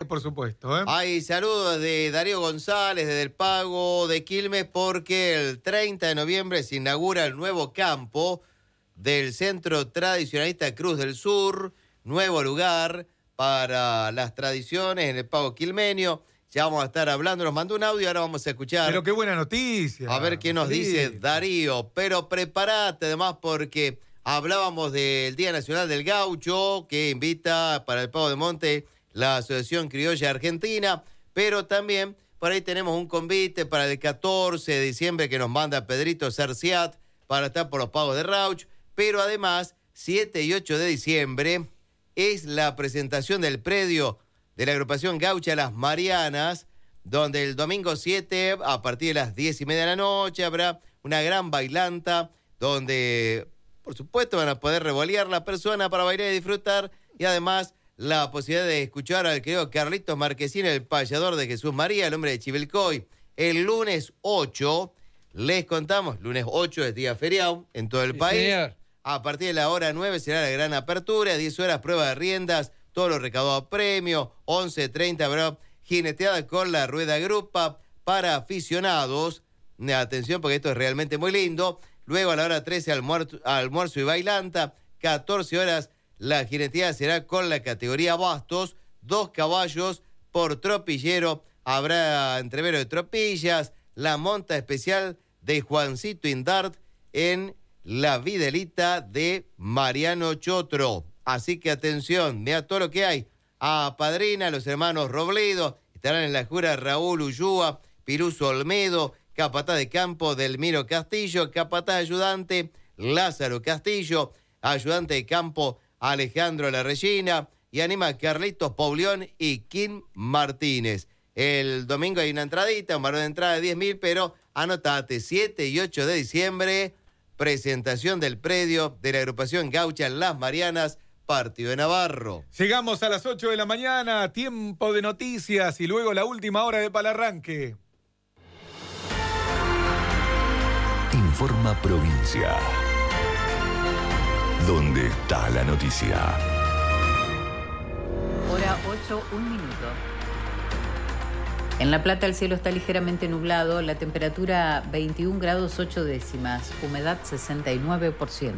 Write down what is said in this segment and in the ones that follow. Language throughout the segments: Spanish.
por supuesto. Hay saludos de Darío González, de Del Pago, de Quilmes, porque el 30 de noviembre se inaugura el nuevo campo del Centro Tradicionalista Cruz del Sur, nuevo lugar para las tradiciones en el Pago quilmenio. Ya vamos a estar hablando, nos mandó un audio, ahora vamos a escuchar. Pero qué buena noticia. A ver qué nos dice Darío. Pero prepárate además porque hablábamos del Día Nacional del Gaucho, que invita para el Pago de Monte la Asociación Criolla Argentina, pero también por ahí tenemos un convite para el 14 de diciembre que nos manda Pedrito Cerciat para estar por los Pagos de Rauch, pero además 7 y 8 de diciembre es la presentación del predio de la agrupación Gaucha Las Marianas, donde el domingo 7, a partir de las 10:30 de la noche, habrá una gran bailanta, donde, por supuesto, van a poder revolear la persona para bailar y disfrutar, y además la posibilidad de escuchar al querido Carlitos Marquesina, el payador de Jesús María, el hombre de Chivilcoy. El lunes 8, les contamos, lunes 8 es día feriado en todo el país. Señor. A partir de la hora 9 será la gran apertura, 10 horas prueba de riendas, todo lo recaudado a premio, 11:30 habrá jineteada con la rueda grupa para aficionados. Atención porque esto es realmente muy lindo. Luego a la hora 13 almuerzo y bailanta, 14 horas la jineteada será con la categoría bastos, 2 caballos por tropillero, habrá entrevero de tropillas, la monta especial de Juancito Indart en la Videlita de Mariano Chotro. Así que atención, mira todo lo que hay. A Padrina, los hermanos Robledo, estarán en la jura Raúl Ullúa, Piruso Olmedo, capataz de campo Delmiro Castillo, capataz ayudante Lázaro Castillo, ayudante de campo Alejandro La Regina, y anima Carlitos Paulión y Kim Martínez. El domingo hay una entradita, un valor de entrada de 10.000, pero anotate, 7 y 8 de diciembre, presentación del predio de la agrupación Gaucha Las Marianas, Partido de Navarro. Llegamos a las 8 de la mañana, tiempo de noticias y luego la última hora de Palarranque. Informa Provincia. ¿Dónde está la noticia? Hora 8, 1 minuto. En La Plata el cielo está ligeramente nublado, la temperatura 21 grados 8 décimas, humedad 69%.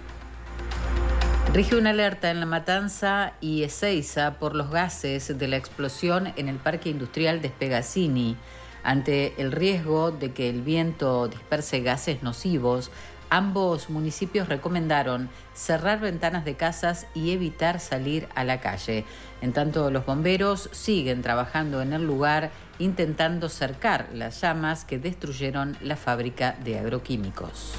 Rige una alerta en La Matanza y Ezeiza por los gases de la explosión en el Parque Industrial de Spegazzini. Ante el riesgo de que el viento disperse gases nocivos, ambos municipios recomendaron cerrar ventanas de casas y evitar salir a la calle. En tanto, los bomberos siguen trabajando en el lugar intentando cercar las llamas que destruyeron la fábrica de agroquímicos.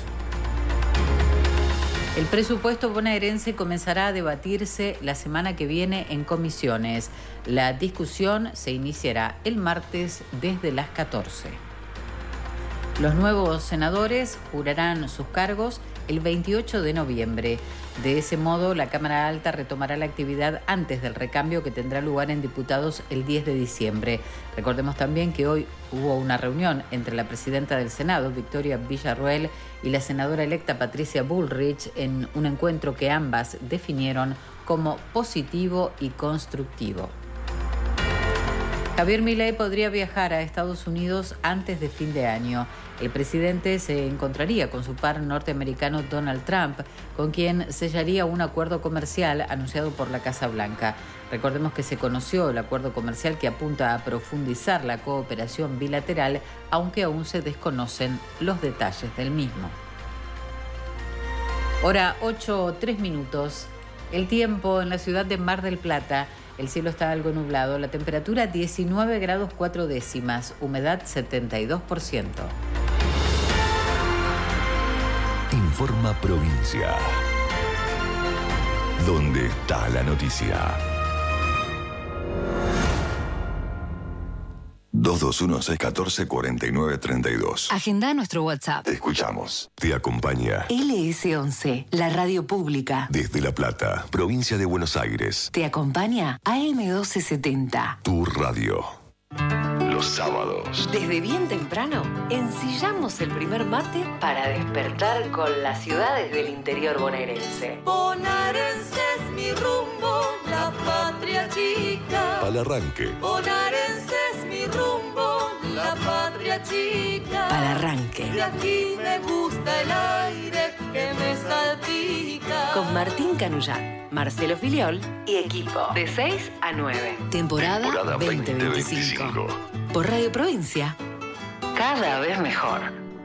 El presupuesto bonaerense comenzará a debatirse la semana que viene en comisiones. La discusión se iniciará el martes desde las 14. Los nuevos senadores jurarán sus cargos el 28 de noviembre. De ese modo, la Cámara Alta retomará la actividad antes del recambio que tendrá lugar en diputados el 10 de diciembre. Recordemos también que hoy hubo una reunión entre la presidenta del Senado, Victoria Villarroel, y la senadora electa Patricia Bullrich en un encuentro que ambas definieron como positivo y constructivo. Javier Milei podría viajar a Estados Unidos antes de fin de año. El presidente se encontraría con su par norteamericano Donald Trump, con quien sellaría un acuerdo comercial anunciado por la Casa Blanca. Recordemos que se conoció el acuerdo comercial que apunta a profundizar la cooperación bilateral, aunque aún se desconocen los detalles del mismo. Hora 8:03 minutos. El tiempo en la ciudad de Mar del Plata. El cielo está algo nublado, la temperatura 19 grados 4 décimas, humedad 72%. Informa Provincia. ¿Dónde está la noticia? 221-614-4932. Agenda nuestro WhatsApp. Te escuchamos. Te acompaña LS11, la radio pública. desde La Plata, provincia de Buenos Aires. Te acompaña AM1270. Tu radio. Los sábados. Desde bien temprano, ensillamos el primer mate para despertar con las ciudades del interior bonaerense. Bonaerense es mi rumbo, la patria patria chica. Palarranque. Bonaerense es mi rumbo, la patria chica. Palarranque. De aquí me gusta el aire que me salpica. Con Martín Canullat, Marcelo Filiol y equipo. De 6 a 9. Temporada 2025. Por Radio Provincia. Cada vez mejor.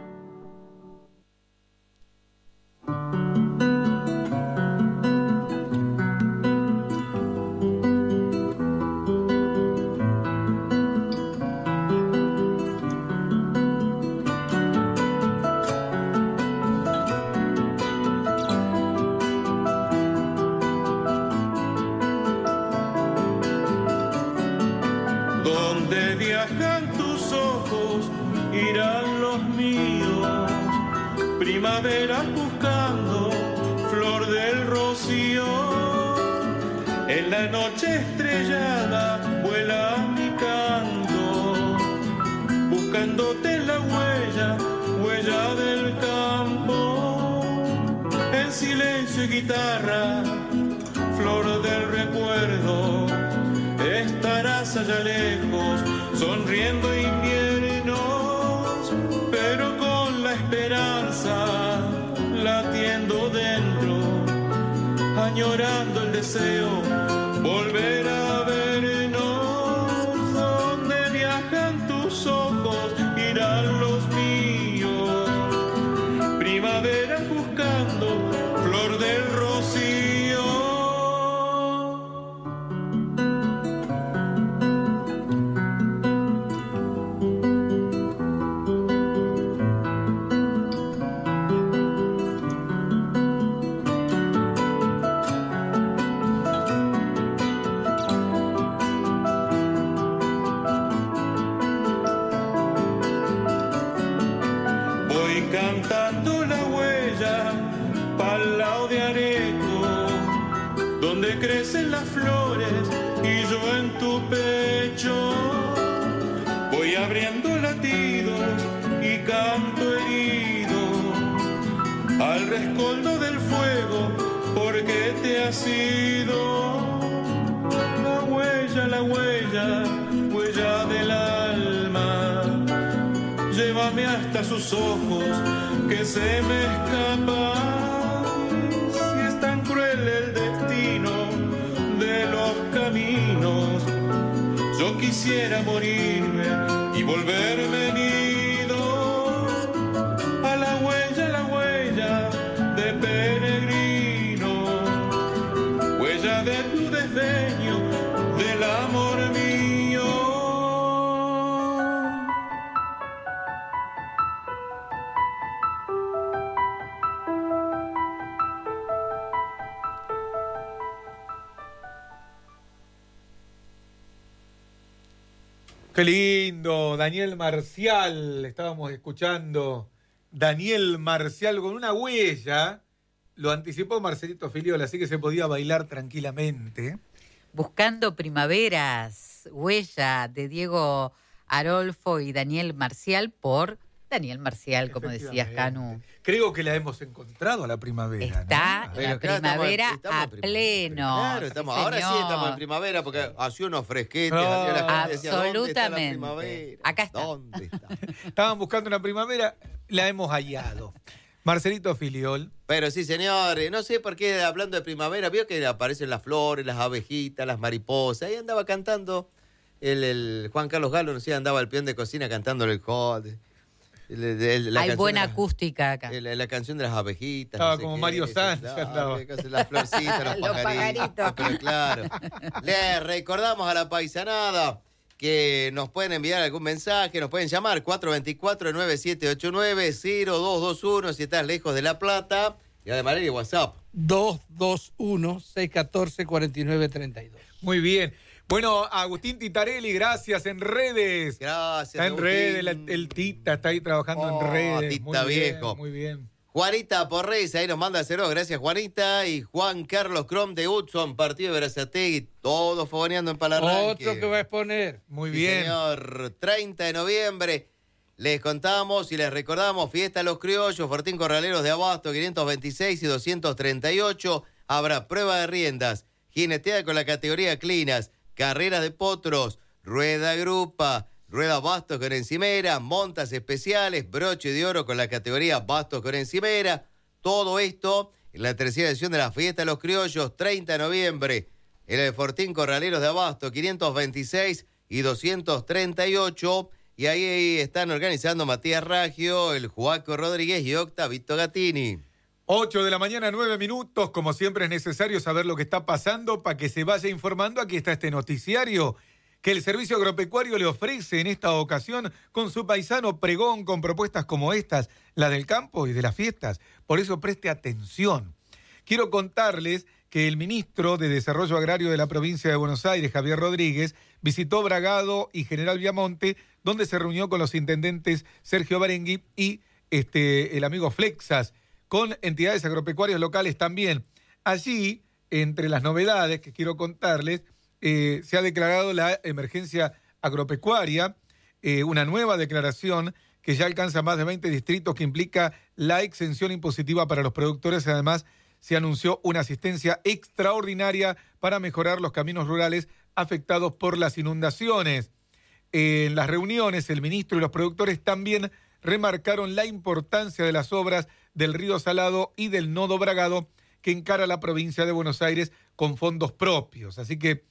Donde viajan tus ojos, irán los míos. Primavera buscando flor del rocío. En la noche estrellada vuela mi canto, buscándote la huella del campo. En silencio y guitarra, flor del recuerdo. Estarás allá lejos, sonriendo inviernos, pero con la esperanza latiendo dentro, añorando el deseo, volver a vernos. Donde viajan tus ojos, irán los míos. Primavera buscando flor del rocío. Cantando la huella pa'l lado de Areco, donde crecen las flores y yo en tu pecho voy abriendo latidos y canto herido al rescoldo del fuego, porque te has ido. Huella del alma. Llévame hasta sus ojos que se me escapan. Si es tan cruel el destino de los caminos, yo quisiera morirme y volverme nido a la huella de peregrino, huella de tu desdeño, del amor mío. Qué lindo, Daniel Marcial, estábamos escuchando Daniel Marcial con una huella, lo anticipó Marcelito Filiol, así que se podía bailar tranquilamente. Buscando primaveras, huella de Diego Arolfo y Daniel Marcial por Daniel Marcial, como decías, Canu. Creo que la hemos encontrado a la primavera. Está ¿no? la primavera estamos a pleno. Claro, estamos, ahora sí estamos en primavera porque hacía unos fresquetes. No, la gente decía, ¿dónde está la absolutamente. primavera? Acá está. ¿Dónde está? Estaban buscando una primavera, la hemos hallado. Marcelito Filiol. Pero sí, señor, no sé por qué hablando de primavera, vio que aparecen las flores, las abejitas, las mariposas. Ahí andaba cantando el Juan Carlos Galo, no sé, andaba al peón de cocina cantando el hot. Hay buena acústica acá. La canción de las abejitas. Estaba no sé como qué, Mario Sanz. Las florcitas, los pajaritos. Pero claro. Le recordamos a la paisanada que nos pueden enviar algún mensaje, nos pueden llamar 424-9789-0221 si estás lejos de La Plata. Y además el WhatsApp. 221-614-4932. Muy bien. Bueno, Agustín Titarelli, gracias en redes. Gracias. Está en redes, el Tita está ahí trabajando en redes. Tita muy viejo. Bien, muy bien. Juanita Porreis, ahí nos manda ceros, gracias Juanita. Y Juan Carlos Crom de Hudson, partido de Berazategui, todos fogoneando en Palarranque. Otro que va a exponer. Muy Sí, bien. señor, 30 de noviembre. Les contamos y les recordamos, Fiesta Los Criollos, Fortín Corraleros de Abasto, 526 y 238. Habrá prueba de riendas, jineteada con la categoría Clinas, carreras de potros, rueda grupa, rueda bastos con encimera, montas especiales, broche de oro con la categoría bastos con encimera. Todo esto en la tercera edición de la Fiesta de los Criollos, 30 de noviembre, en el Fortín Corraleros de Abasto, 526 y 238. Y ahí están organizando Matías Raggio, el Juaco Rodríguez y Octavito Gattini. 8 de la mañana, 9 minutos. Como siempre es necesario saber lo que está pasando para que se vaya informando. Aquí está este noticiario que el Servicio Agropecuario le ofrece en esta ocasión con su paisano pregón, con propuestas como estas, la del campo y de las fiestas. Por eso preste atención. Quiero contarles que el ministro de Desarrollo Agrario de la provincia de Buenos Aires, Javier Rodríguez, visitó Bragado y General Viamonte, donde se reunió con los intendentes Sergio Barengui y el amigo Flexas, con entidades agropecuarias locales también. Allí, entre las novedades que quiero contarles, se ha declarado la emergencia agropecuaria, una nueva declaración que ya alcanza más de 20 distritos, que implica la exención impositiva para los productores. Además, se anunció una asistencia extraordinaria para mejorar los caminos rurales afectados por las inundaciones. En las reuniones, el ministro y los productores también remarcaron la importancia de las obras del Río Salado y del Nodo Bragado que encara la provincia de Buenos Aires con fondos propios. Así que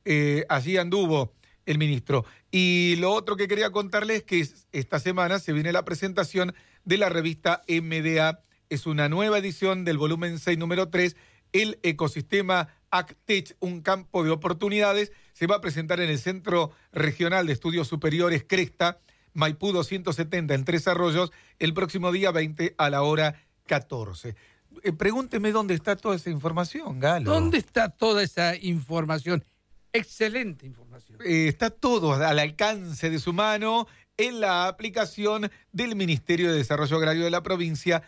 allí anduvo el ministro. Y lo otro que quería contarles es que esta semana se viene la presentación de la revista MDA. Es una nueva edición del volumen 6, número 3, el ecosistema ACTECH, un campo de oportunidades. Se va a presentar en el Centro Regional de Estudios Superiores Cresta, Maipú 270, en Tres Arroyos, el próximo día 20 a la hora 14. Pregúnteme dónde está toda esa información, Galo. ¿Dónde está toda esa información? Excelente información. Está todo al alcance de su mano en la aplicación del Ministerio de Desarrollo Agrario de la provincia,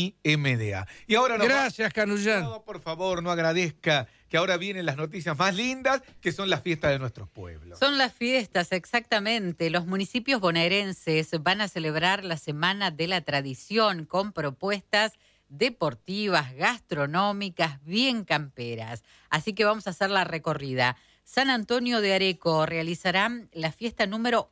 MiMDA. Y ahora gracias, Canullán. No, por favor, no agradezca, que ahora vienen las noticias más lindas, que son las fiestas de nuestros pueblos. Son las fiestas, exactamente. Los municipios bonaerenses van a celebrar la Semana de la Tradición con propuestas deportivas, gastronómicas, bien camperas. Así que vamos a hacer la recorrida. San Antonio de Areco realizará la fiesta número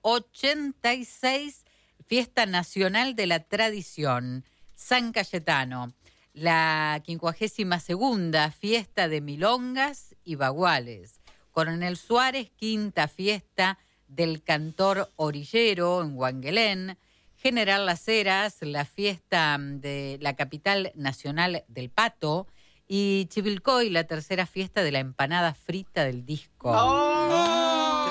86, Fiesta Nacional de la Tradición. San Cayetano, la 52ª Fiesta de Milongas y Baguales. Coronel Suárez, quinta Fiesta del Cantor Orillero en Huanguelén. General Las Heras, la fiesta de la capital nacional del pato. Y Chivilcoy, la tercera fiesta de la empanada frita del disco. ¡Oh!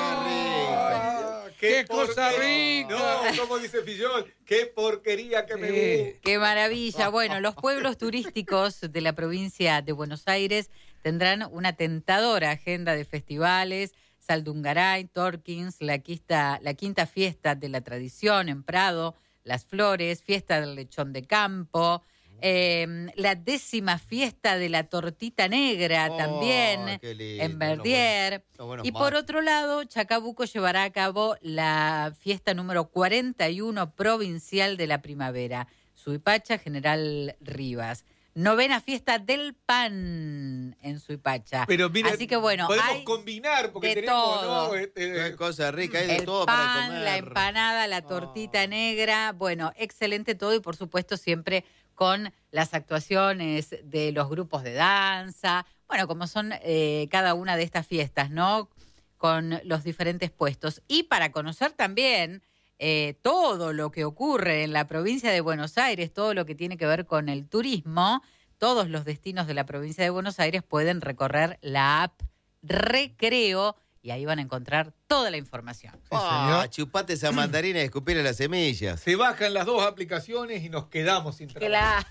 ¡Qué cosa rica! No, como dice Fillol, qué porquería que me gusta. ¡Qué maravilla! Bueno, los pueblos turísticos de la provincia de Buenos Aires tendrán una tentadora agenda de festivales. Saldungaray, Torkins, la quinta fiesta de la tradición en Prado, Las Flores, fiesta del lechón de campo, la 10ª fiesta de la tortita negra también en Verdier. Y por otro lado, Chacabuco llevará a cabo la fiesta número 41 provincial de la primavera, Suipacha, General Rivas. 9ª fiesta del pan en Suipacha. Pero mira, así que bueno, podemos hay combinar porque de tenemos todo. Qué cosa rica, hay de El todo pan, para comer. la empanada, la tortita negra, bueno, excelente todo y por supuesto siempre con las actuaciones de los grupos de danza, bueno, como son cada una de estas fiestas, ¿no? Con los diferentes puestos. Y para conocer también todo lo que ocurre en la provincia de Buenos Aires, todo lo que tiene que ver con el turismo, todos los destinos de la provincia de Buenos Aires pueden recorrer la app Recreo y ahí van a encontrar toda la información. Chupate esa mandarina y escupirle las semillas. Se bajan las dos aplicaciones y nos quedamos sin trabajo.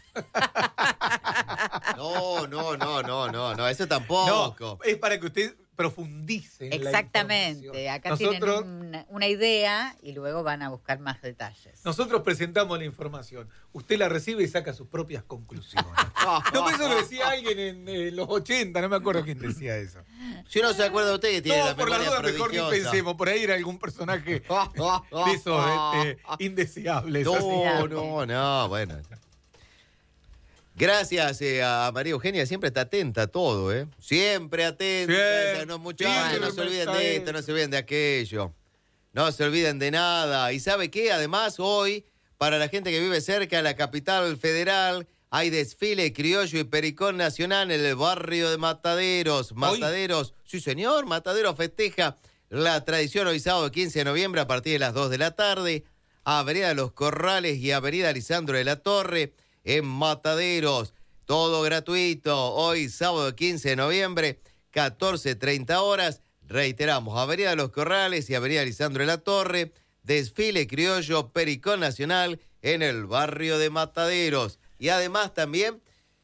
No, eso tampoco. No, es para que usted profundice en exactamente, la información. Acá tienen una idea y luego van a buscar más detalles. Nosotros presentamos la información, usted la recibe y saca sus propias conclusiones. No, eso lo decía alguien en los 80, no me acuerdo quién decía eso. Si no se acuerda usted que tiene la por la memoria duda mejor ni prodigiosa. pensemos, por ahí era algún personaje de esos indeseables. No, bueno. Gracias a María Eugenia, siempre está atenta a todo, ¿eh? Siempre atenta. Bien. No, muchachos, no se olviden de esto, no se olviden de aquello. No se olviden de nada. ¿Y sabe qué? Además, hoy, para la gente que vive cerca de la capital federal, hay desfile criollo y pericón nacional en el barrio de Mataderos. Mataderos, sí señor, Mataderos festeja la tradición hoy sábado 15 de noviembre a partir de las 2 de la tarde. Avenida Los Corrales y Avenida Lisandro de la Torre en Mataderos. Todo gratuito. Hoy sábado 15 de noviembre, 14:30 horas. Reiteramos, Avenida Los Corrales y Avenida Lisandro de la Torre. Desfile criollo pericón nacional en el barrio de Mataderos. Y además también,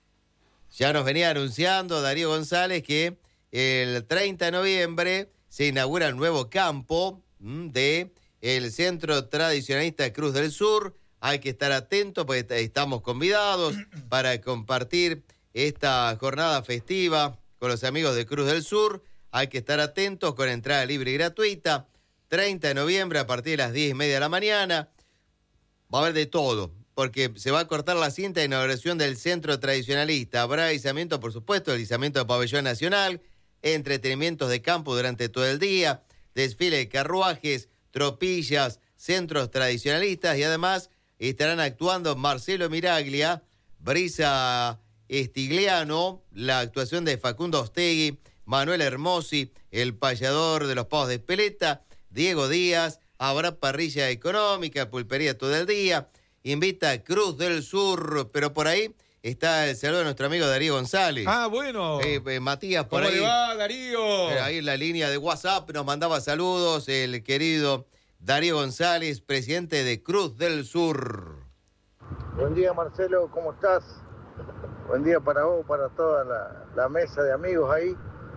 ya nos venía anunciando Darío González que el 30 de noviembre se inaugura el nuevo campo de el Centro Tradicionalista Cruz del Sur. Hay que estar atentos porque estamos convidados para compartir esta jornada festiva con los amigos de Cruz del Sur. Hay que estar atentos con entrada libre y gratuita. 30 de noviembre a partir de las 10:30 de la mañana. Va a haber de todo, porque se va a cortar la cinta de inauguración del Centro Tradicionalista. Habrá izamiento, por supuesto, el izamiento del Pabellón Nacional, entretenimientos de campo durante todo el día, desfile de carruajes, tropillas, centros tradicionalistas y además estarán actuando Marcelo Miraglia, Brisa Estigliano, la actuación de Facundo Ostegui, Manuel Hermosi, el payador de los pavos de Espeleta, Diego Díaz, habrá parrilla económica, pulpería todo el día, invita a Cruz del Sur, pero por ahí está el saludo de nuestro amigo Darío González. Ah, bueno. Matías, por ¿Cómo ahí. le va, Darío? Ahí en la línea de WhatsApp nos mandaba saludos el querido Darío González, presidente de Cruz del Sur. Buen día, Marcelo, ¿cómo estás? Buen día para vos, para toda la mesa de amigos ahí.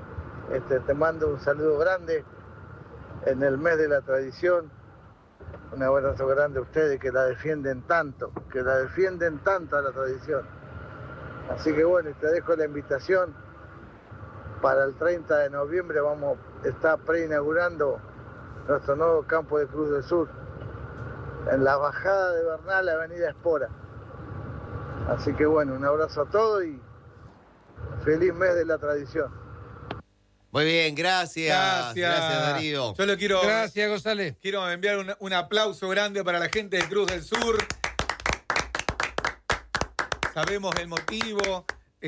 Te mando un saludo grande en el mes de la tradición. Un abrazo grande a ustedes que la defienden tanto a la tradición. Así que bueno, te dejo la invitación. Para el 30 de noviembre vamos a estar preinaugurando nuestro nuevo campo de Cruz del Sur, en la bajada de Bernal, Avenida Espora. Así que bueno, un abrazo a todos y feliz mes de la tradición. Muy bien, gracias. Gracias, Darío. Yo le quiero... Gracias, González. Quiero enviar un aplauso grande para la gente de Cruz del Sur. Sabemos el motivo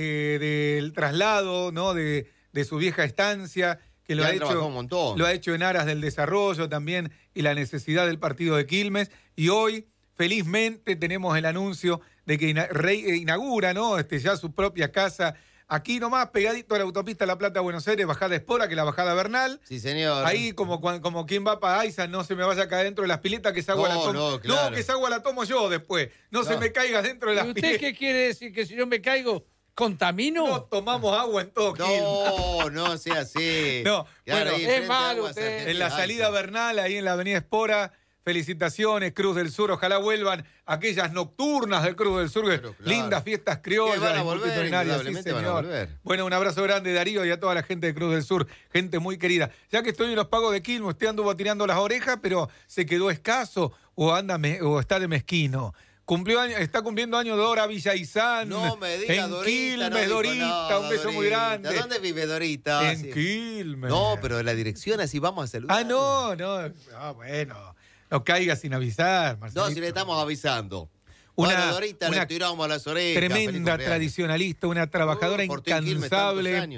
del traslado, ¿no? de su vieja estancia, que lo ha hecho en aras del desarrollo también y la necesidad del partido de Quilmes. Y hoy, felizmente, tenemos el anuncio de que inaugura, ¿no? Ya su propia casa. Aquí nomás, pegadito a la autopista La Plata, Buenos Aires, bajada Espora, que es la bajada Bernal. Sí, señor. Ahí, como quien va para Aiza, no se me vaya a caer dentro de las piletas, que esa agua la tomo. No, claro. No, que esa agua la tomo yo después. No se me caiga dentro de las piletas. ¿Usted qué quiere decir? ¿Que si yo me caigo, contamino? No tomamos agua en todo Quilmes. No sea así. No, claro, bueno, es malo usted. En la salida Bernal, ahí en la avenida Espora. Felicitaciones, Cruz del Sur. Ojalá vuelvan aquellas nocturnas del Cruz del Sur. Pero, claro. Lindas fiestas criollas. Van a volver, sí, van a volver. Bueno, un abrazo grande, Darío, y a toda la gente de Cruz del Sur. Gente muy querida. Ya que estoy en los pagos de Quilmes, usted anduvo tirando las orejas, pero se quedó escaso o está de mezquino. Está cumpliendo años Dora Villaizán. No me diga en Dorita. Quilmes, No Dorita, nada, un beso Dorita. muy grande. ¿Dónde vive Dorita? En Quilmes. No, pero la dirección así vamos a saludar. Ah, no. Bueno. No caiga sin avisar, Marcelito. No, si le estamos avisando. Una Dorita le tiramos a las orejas. Tremenda tradicionalista, una trabajadora incansable.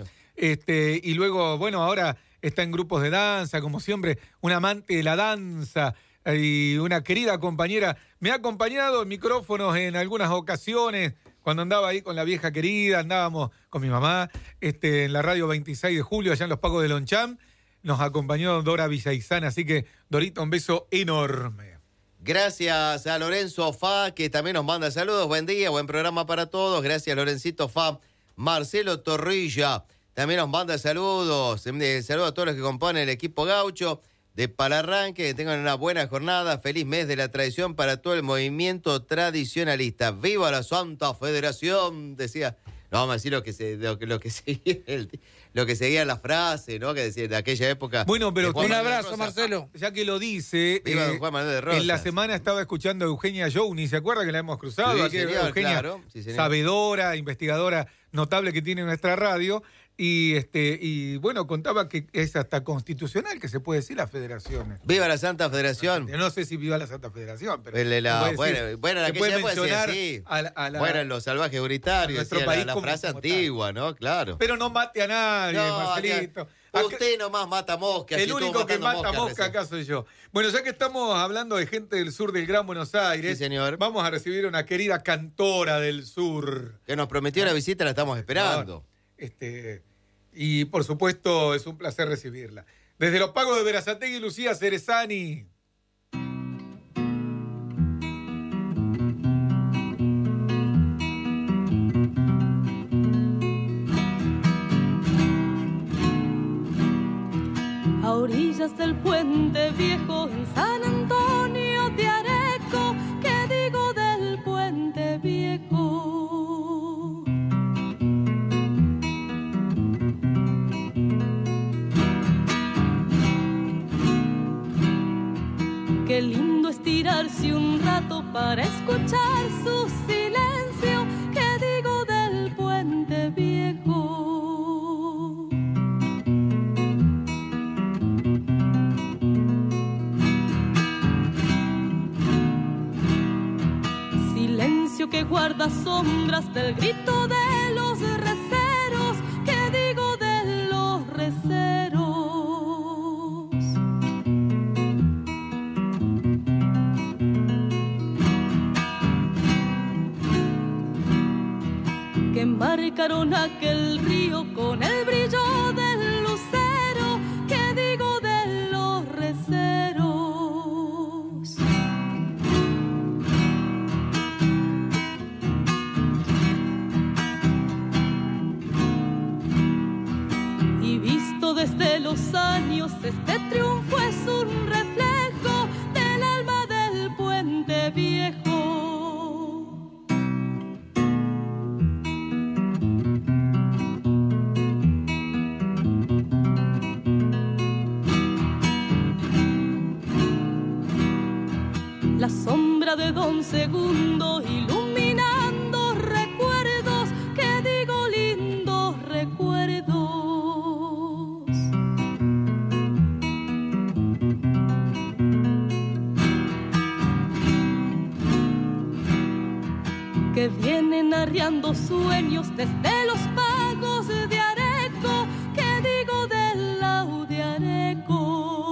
Y luego, bueno, ahora está en grupos de danza, como siempre, un amante de la danza y una querida compañera. Me ha acompañado en micrófonos en algunas ocasiones, cuando andaba ahí con la vieja querida, andábamos con mi mamá, en la radio 26 de julio, allá en los Pagos de Loncham. Nos acompañó Dora Villaizán, así que, Dorita, un beso enorme. Gracias a Lorenzo Fa, que también nos manda saludos. Buen día, buen programa para todos. Gracias, Lorencito Fa. Marcelo Torrilla también nos manda saludos. Saludos a todos los que componen el equipo gaucho de Palarranque. Que tengan una buena jornada. Feliz mes de la tradición para todo el movimiento tradicionalista. ¡Viva la Santa Federación! Decía No vamos a decir lo que seguía la frase, ¿no? Que decía de aquella época. Bueno, pero un abrazo, Marcelo. Ya que lo dice, Viva don Juan Manuel de Rosas. en la semana estaba escuchando a Eugenia Jouni, ¿se acuerda que la hemos cruzado? Sí, Aquí, señor, Eugenia, claro. Sí, señor. sabedora, investigadora notable que tiene nuestra radio. Y bueno, contaba que es hasta constitucional que se puede decir las federaciones. Viva la Santa Federación. No sé si viva la Santa Federación, pero Bueno, en aquella época mencionar sí. a Bueno, los salvajes unitarios, nuestro decía país la como frase antigua, ¿no? Claro. Pero no mate a nadie, No, Marcelito. Usted nomás mata moscas. El y único estuvo que matando mata mosca recién. acá soy yo. Bueno, ya que estamos hablando de gente del sur del Gran Buenos Aires, Sí, señor. vamos a recibir a una querida cantora del sur. Que nos prometió la visita, la estamos esperando. Y por supuesto es un placer recibirla. Desde Los Pagos de Berazategui, Lucía Cerezani. A orillas del puente viejo en San Antonio de Areco, ¿qué digo del puente viejo? Qué lindo estirarse un rato para escuchar su silencio, ¿qué digo del puente viejo? Silencio que guarda sombras del grito de los receros, ¿qué digo de los receros? Que marcaron aquel río con el brillo del lucero, ¿qué digo de los receros? Y visto desde los años, este triunfo es un reflejo del alma del puente viejo. La sombra de Don Segundo iluminando recuerdos, que digo lindos recuerdos. Que vienen arriando sueños desde Los Pagos de Areco, que digo del Lau de Areco.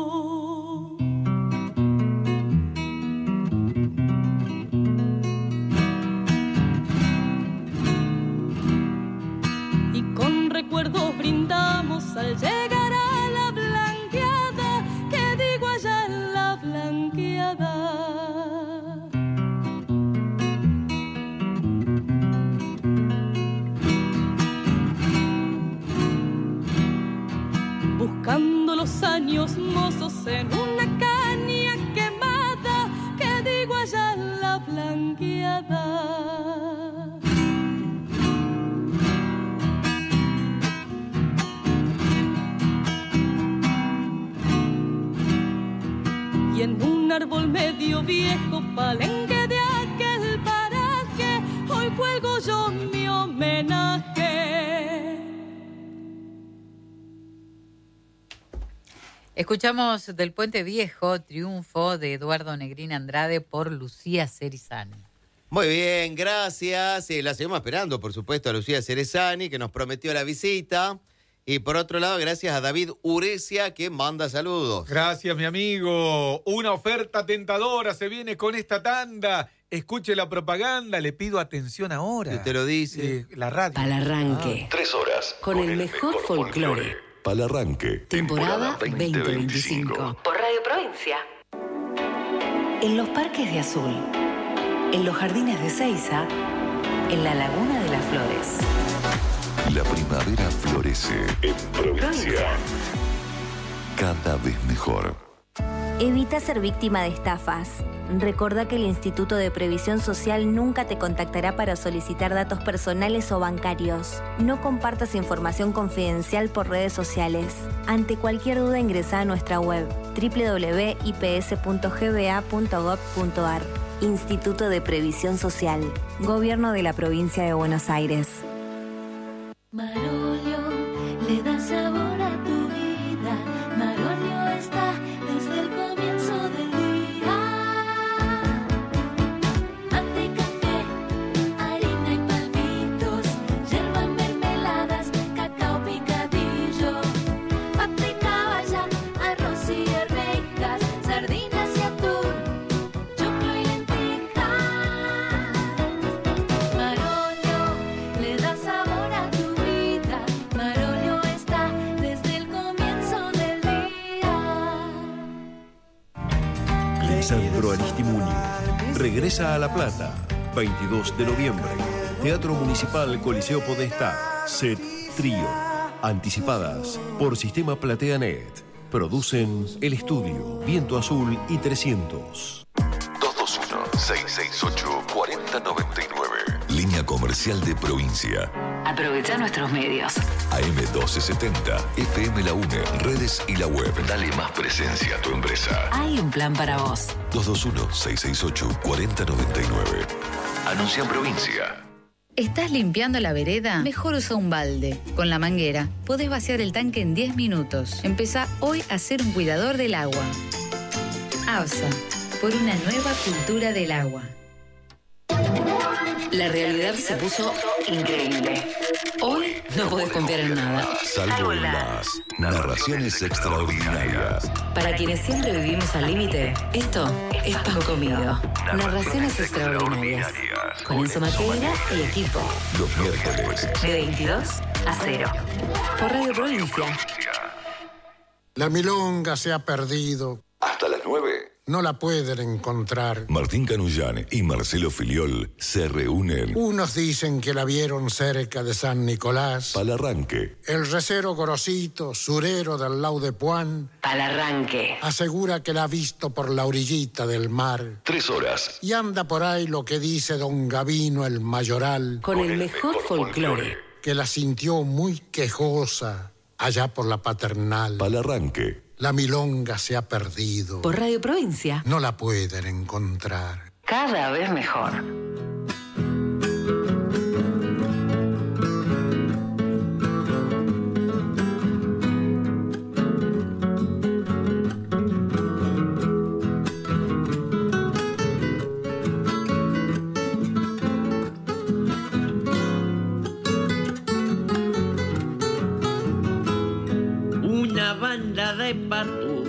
Recuerdos brindamos al llegar a la blanqueada, que digo allá en la blanqueada. Buscando los años mozos en una caña quemada, que digo allá en la blanqueada. Y en un árbol medio viejo, palenque de aquel paraje, hoy cuelgo yo mi homenaje. Escuchamos del Puente Viejo, Triunfo de Eduardo Negrín Andrade por Lucía Cerezani. Muy bien, gracias. La seguimos esperando, por supuesto, a Lucía Cerezani, que nos prometió la visita. Y por otro lado, gracias a David Urecia, que manda saludos. Gracias, mi amigo. Una oferta tentadora se viene con esta tanda. Escuche la propaganda, le pido atención ahora. Si usted lo dice. La radio. Palarranque. 3 horas. Con el mejor folclore. Palarranque. Temporada 2025. Por Radio Provincia. En los parques de Azul. En los jardines de Seiza. En la Laguna de las Flores. La primavera florece en provincia. Cada vez mejor. Evita ser víctima de estafas. Recordá que el Instituto de Previsión Social nunca te contactará para solicitar datos personales o bancarios. No compartas información confidencial por redes sociales. Ante cualquier duda ingresa a nuestra web www.ips.gba.gov.ar. Instituto de Previsión Social. Gobierno de la Provincia de Buenos Aires. Marolio le da sabor a tu vida. Marolio está desde el comienzo del día. Mate, café, harina y palmitos, yerba, mermeladas, cacao picadillo, pata y caballa, arroz y arvejas, sardinas y atún, choclo y lentejas. Marolio le da sabor a tu vida. Marolio está desde el comienzo del día. Lisandro Aristimuño regresa a La Plata, 22 de noviembre. Teatro Municipal Coliseo Podestá. Set Trío. Anticipadas por Sistema PlateaNet. Producen El Estudio, Viento Azul y 300. 221-668-4099. Línea comercial de provincia. Aprovecha nuestros medios. AM1270, FM La UNE, redes y la web. Dale más presencia a tu empresa. Hay un plan para vos. 221-668-4099. Anuncia en provincia. ¿Estás limpiando la vereda? Mejor usa un balde. Con la manguera podés vaciar el tanque en 10 minutos. Empezá hoy a ser un cuidador del agua. ABSA, por una nueva cultura del agua. La realidad se puso increíble. Hoy no podés confiar en nada. Salvo en las narraciones extraordinarias. Para quienes siempre vivimos al límite, esto es pan comido. Narraciones extraordinarias. Con Enzo Matera y equipo. Los miércoles. De 22 a 0. Por Radio Provincia. La milonga se ha perdido. Hasta las 9. No la pueden encontrar. Martín Canullán y Marcelo Filiol se reúnen. Unos dicen que la vieron cerca de San Nicolás. Palarranque. El recero Gorosito, surero del Lau de Puan, Palarranque. asegura que la ha visto por la orillita del mar. 3 horas. Y anda por ahí lo que dice don Gavino el Mayoral, Con el mejor folclore. que la sintió muy quejosa allá por la Paternal. Palarranque. La milonga se ha perdido. Por Radio Provincia. No la pueden encontrar. Cada vez mejor. Una banda de patos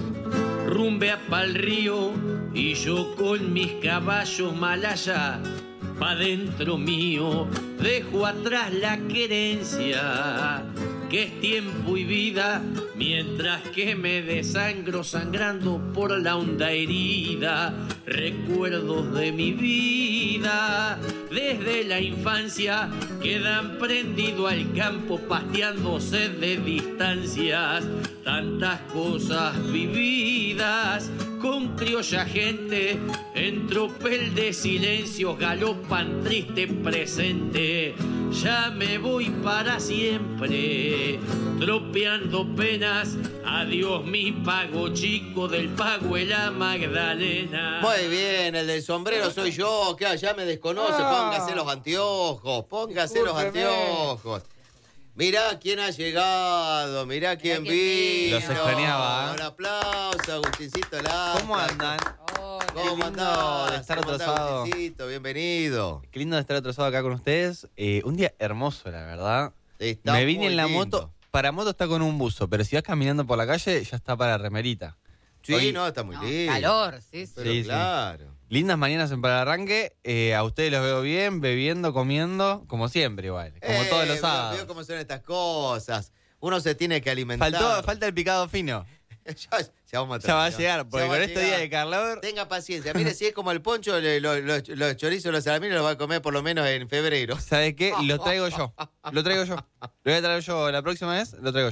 rumbea pa'l río y yo con mis caballos malaya pa' dentro mío dejo atrás la querencia que es tiempo y vida, mientras que me desangro sangrando por la honda herida, recuerdos de mi vida, desde la infancia quedan prendido al campo pasteándose de distancias, tantas cosas vividas, con criolla gente, en tropel de silencios galopan triste presente, ya me voy para siempre, tropeando penas, adiós mi pago chico del pago de la Magdalena. Muy bien, el del sombrero soy yo, que allá me desconoce, póngase los anteojos, los anteojos. Mirá quién ha llegado, mirá quién vino. Los extrañaba. Un aplauso, Agustincito Lara. ¿Cómo andan? ¿Cómo andás? De estar ¿Cómo otro andás, sábado. Agustincito? Bienvenido. Qué lindo de estar otro sábado acá con ustedes. Un día hermoso, la verdad. Está me vine muy en la lindo. moto. Para moto está con un buzo, pero si vas caminando por la calle, ya está para remerita. Sí, Hoy- no, está muy lindo. Calor, sí, sí. Pero Sí, sí. claro. Lindas mañanas en Palarranque. A ustedes los veo bien, bebiendo, comiendo, como siempre igual. Como todos los sábados. Veo cómo son estas cosas. Uno se tiene que alimentar. Falta el picado fino. ya vamos a Ya va a terminar. llegar, porque Ya va con a este llegar. día de calor. Tenga paciencia. Mire, si es como el poncho, los chorizos, los salamines los va a comer por lo menos en febrero. ¿Sabes qué? Lo traigo yo. Lo voy a traer yo la próxima vez, lo traigo yo.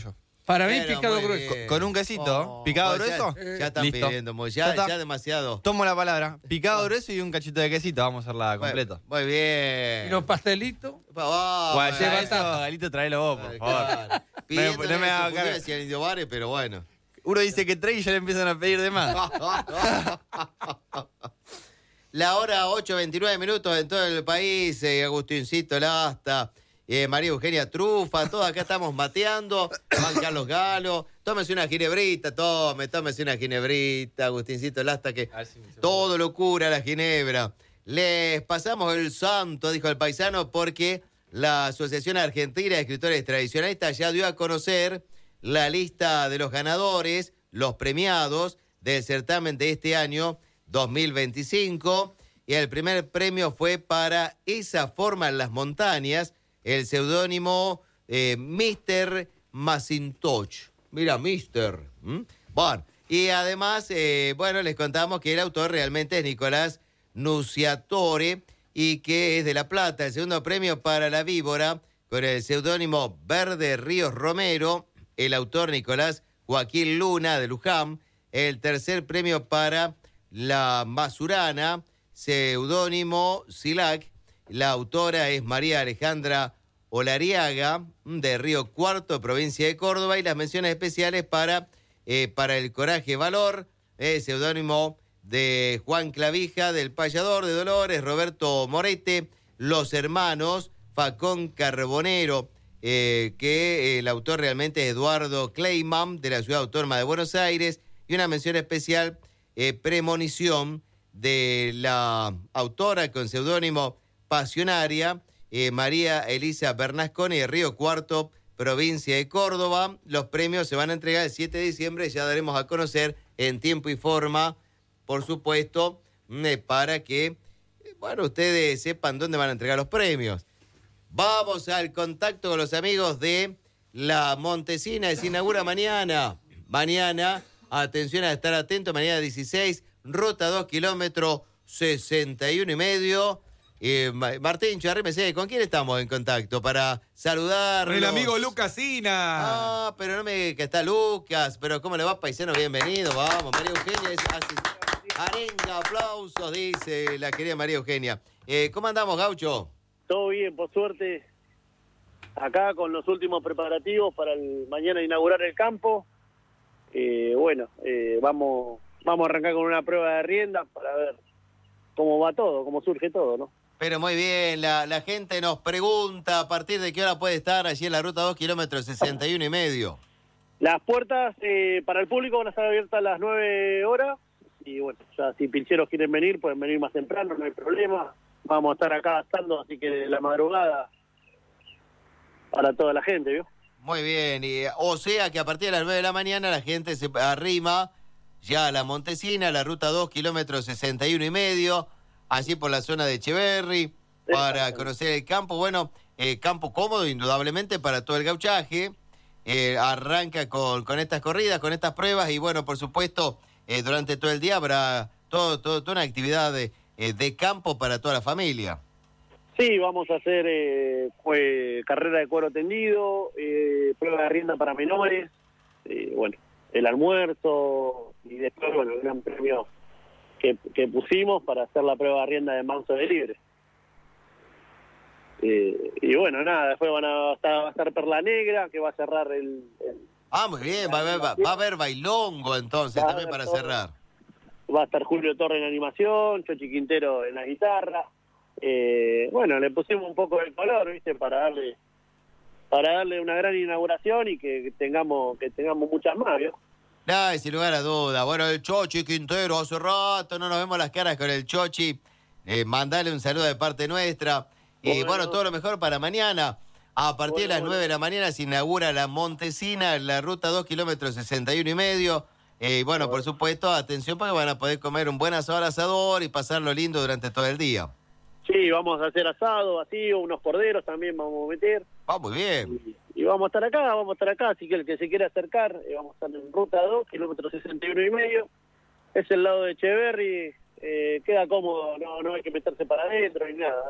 Para mí, Pero picado muy grueso. bien. Con un quesito. ¿Picado grueso? Ya están Listo. pidiendo, Ya está. ya demasiado. Tomo la palabra. Picado grueso y un cachito de quesito. Vamos a hacerla completo. Muy bien. Y los pastelitos. Vamos, Ya eso, Galito, tráelo vos, por favor. claro. Pidiendo No me haga cara. hacia el Indio Bares, pero bueno. Uno dice que trae y ya le empiezan a pedir de más. La hora 8:29 minutos en todo el país. Agustincito Lasta, María Eugenia Trufa, todos acá estamos mateando. Juan Carlos Galo. Tómese una ginebrita, tómese una ginebrita, Agustincito Lasta, que todo lo cura la ginebra. Les pasamos el santo, dijo el paisano, porque la Asociación Argentina de Escritores Tradicionalistas ya dio a conocer la lista de los ganadores, los premiados del certamen de este año 2025. Y el primer premio fue para Esa Forma en las Montañas, el seudónimo Mr. Macintosh. Mira, Mr. Bueno, y además, les contamos que el autor realmente es Nicolás Nuciatore y que es de La Plata. El segundo premio para La Víbora, con el seudónimo Verde Ríos Romero, el autor Nicolás Joaquín Luna de Luján. El tercer premio para La Masurana, seudónimo Silac. La autora es María Alejandra Olariaga, de Río Cuarto, provincia de Córdoba. Y las menciones especiales para El Coraje Valor, seudónimo de Juan Clavija, del Payador de Dolores, Roberto Morete, Los Hermanos, Facón Carbonero, que el autor realmente es Eduardo Kleiman, de la Ciudad Autónoma de Buenos Aires, y una mención especial, Premonición, de la autora con seudónimo Pasionaria, María Elisa Bernasconi, de Río Cuarto, provincia de Córdoba. Los premios se van a entregar el 7 de diciembre, ya daremos a conocer en tiempo y forma, por supuesto, para que, ustedes sepan dónde van a entregar los premios. Vamos al contacto con los amigos de La Montesina, que se inaugura mañana. Mañana, atención a estar atento, mañana 16, ruta 2 kilómetros 61,5. Martín Charrimese, ¿con quién estamos en contacto? Para saludar. El amigo Lucas Sina. Pero no me que está Lucas, pero ¿cómo le va, paisano? Bienvenido, vamos. María Eugenia es arenga, aplausos, dice la querida María Eugenia. ¿Cómo andamos, Gaucho? Todo bien, por suerte. Acá con los últimos preparativos para mañana inaugurar el campo. Vamos a arrancar con una prueba de rienda para ver cómo va todo, cómo surge todo, ¿no? Pero muy bien, la gente nos pregunta a partir de qué hora puede estar allí en la ruta 2 kilómetros 61,5. Las puertas para el público van a estar abiertas a las 9 horas. Y bueno, ya si pincheros quieren venir, pueden venir más temprano, no hay problema. Vamos a estar acá estando, así que de la madrugada para toda la gente, ¿vio? Muy bien, o sea que a partir de las 9 de la mañana la gente se arrima ya a La Montesina, la ruta 2 kilómetros 61,5, así por la zona de Echeverri, para conocer el campo. Bueno, campo cómodo, indudablemente, para todo el gauchaje. Arranca con estas corridas, con estas pruebas, y bueno, por supuesto, durante todo el día habrá toda una actividad de campo para toda la familia. Sí, vamos a hacer carrera de cuero tendido, prueba de rienda para menores, el almuerzo, y después, el gran premio que pusimos para hacer la prueba de rienda de manso de libre. Después va a estar Perla Negra, que va a cerrar muy bien, va a haber bailongo entonces, también para cerrar. Va a estar Julio Torre en animación, Chochi Quintero en la guitarra. Le pusimos un poco de color, ¿viste? Para darle una gran inauguración y que tengamos muchas más, ¿vio? Sin lugar a duda. Bueno, el Chochi Quintero, hace rato no nos vemos las caras con el Chochi. Mandale un saludo de parte nuestra. Y todo lo mejor para mañana. A partir de las 9 de la mañana se inaugura La Montesina, la ruta 2 kilómetros 61,5. Por supuesto, atención porque van a poder comer un buen asador y pasarlo lindo durante todo el día. Sí, vamos a hacer asado, vacío, unos corderos también vamos a meter. Muy bien. Y vamos a estar acá, así que el que se quiera acercar, vamos a estar en ruta 2, kilómetros 61,5. Es el lado de Echeverri, queda cómodo, no hay que meterse para adentro ni nada.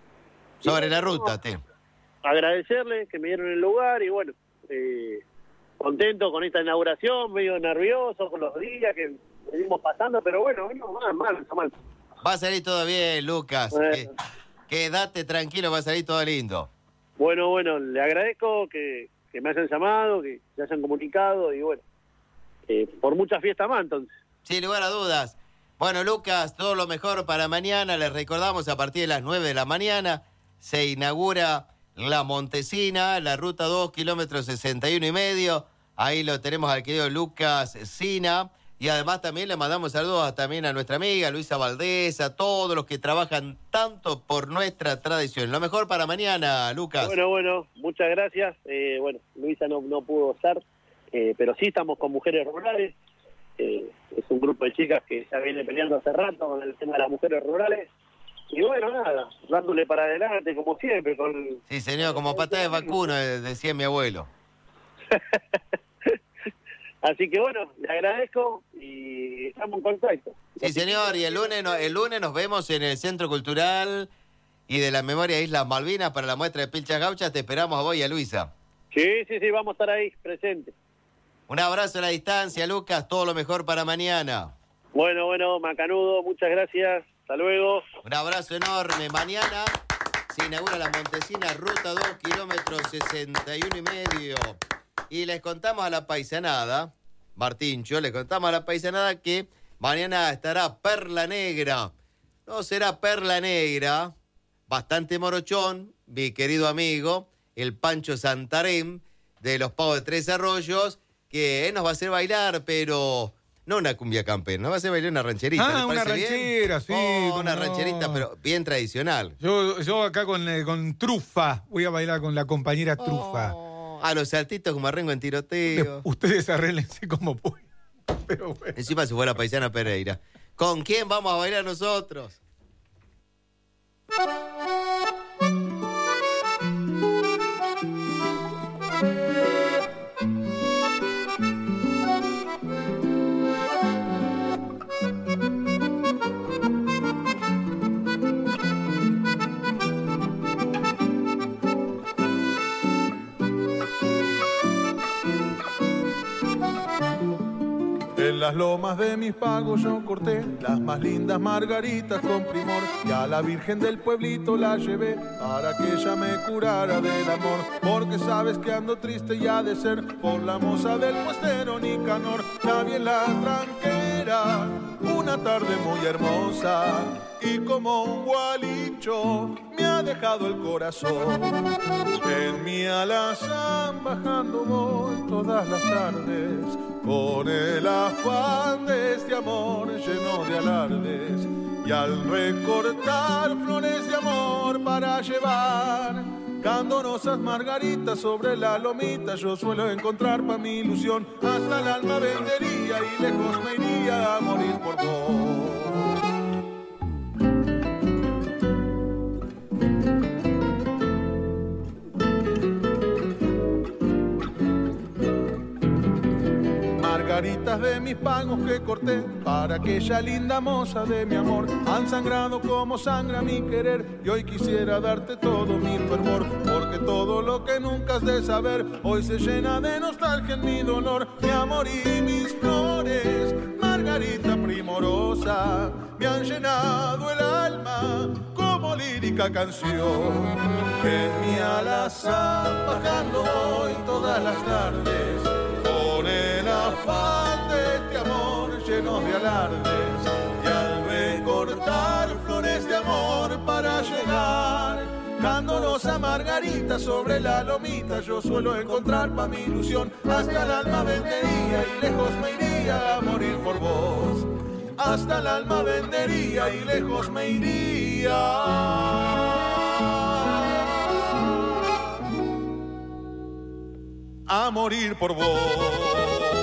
Sobre la ruta, agradecerle que me dieron el lugar y contento con esta inauguración, medio nervioso con los días que venimos pasando, pero bueno, mal. Va a salir todo bien, Lucas. Quédate tranquilo, va a salir todo lindo. Bueno, le agradezco que me hayan llamado, que se hayan comunicado y bueno, por muchas fiestas más entonces. Sin lugar a dudas. Bueno, Lucas, todo lo mejor para mañana. Les recordamos, a partir de las 9 de la mañana se inaugura la Montesina, la ruta 2, kilómetros 61,5. Ahí lo tenemos al querido Lucas Sina. Y además también le mandamos saludos también a nuestra amiga Luisa Valdés, a todos los que trabajan tanto por nuestra tradición. Lo mejor para mañana, Lucas. Bueno, muchas gracias. Luisa no pudo estar, pero sí estamos con Mujeres Rurales. Es un grupo de chicas que ya viene peleando hace rato con el tema de las mujeres rurales. Y bueno, nada, dándole para adelante como siempre. Sí, señor, como patada de vacuno, decía mi abuelo. Así que bueno, le agradezco y estamos en contacto. Sí, señor, y el lunes nos vemos en el Centro Cultural y de la Memoria de Islas Malvinas para la muestra de pilchas gauchas. Te esperamos a vos y a Luisa. Sí, vamos a estar ahí presentes. Un abrazo a la distancia, Lucas, todo lo mejor para mañana. Bueno, Macanudo, muchas gracias, hasta luego. Un abrazo enorme. Mañana se inaugura la Montesina, ruta 2, kilómetros 61,5. Y les contamos a la paisanada, Martíncho, les contamos a la paisanada que mañana estará Perla Negra. No será Perla Negra, bastante morochón, mi querido amigo, el Pancho Santarém, de los Pavos de Tres Arroyos, que él nos va a hacer bailar, pero no una cumbia campera, nos va a hacer bailar una rancherita. Una ranchera, bien? Sí. Una rancherita, pero bien tradicional. Yo acá con Trufa, voy a bailar con la compañera Trufa. A los saltitos como arrengo en tiroteo. Ustedes arréglense como pueden. Pero bueno. Encima se fue la paisana Pereira. ¿Con quién vamos a bailar nosotros? En las lomas de mis pagos yo corté las más lindas margaritas con primor y a la Virgen del pueblito la llevé para que ella me curara del amor, porque sabes que ando triste y ha de ser por la moza del puestero Nicanor. La vi en la tranquera una tarde muy hermosa y como un gualicho me ha dejado el corazón. En mi alazán bajando voy todas las tardes con el afán de este amor lleno de alardes, y al recortar flores de amor para llevar candonosas margaritas sobre la lomita, yo suelo encontrar pa' mi ilusión. Hasta el alma vendería y lejos me iría a morir por vos. Margaritas de mis pagos que corté para aquella linda moza de mi amor, han sangrado como sangra mi querer y hoy quisiera darte todo mi fervor, porque todo lo que nunca has de saber hoy se llena de nostalgia en mi dolor. Mi amor y mis flores, Margarita primorosa, me han llenado el alma como lírica canción. En mi alazán bajando hoy todas las tardes con el afán de este amor lleno de alardes, y al recortar flores de amor para llegar candonosa margarita sobre la lomita, yo suelo encontrar pa' mi ilusión. Hasta el alma vendería y lejos me iría a morir por vos. Hasta el alma vendería y lejos me iría a morir por vos.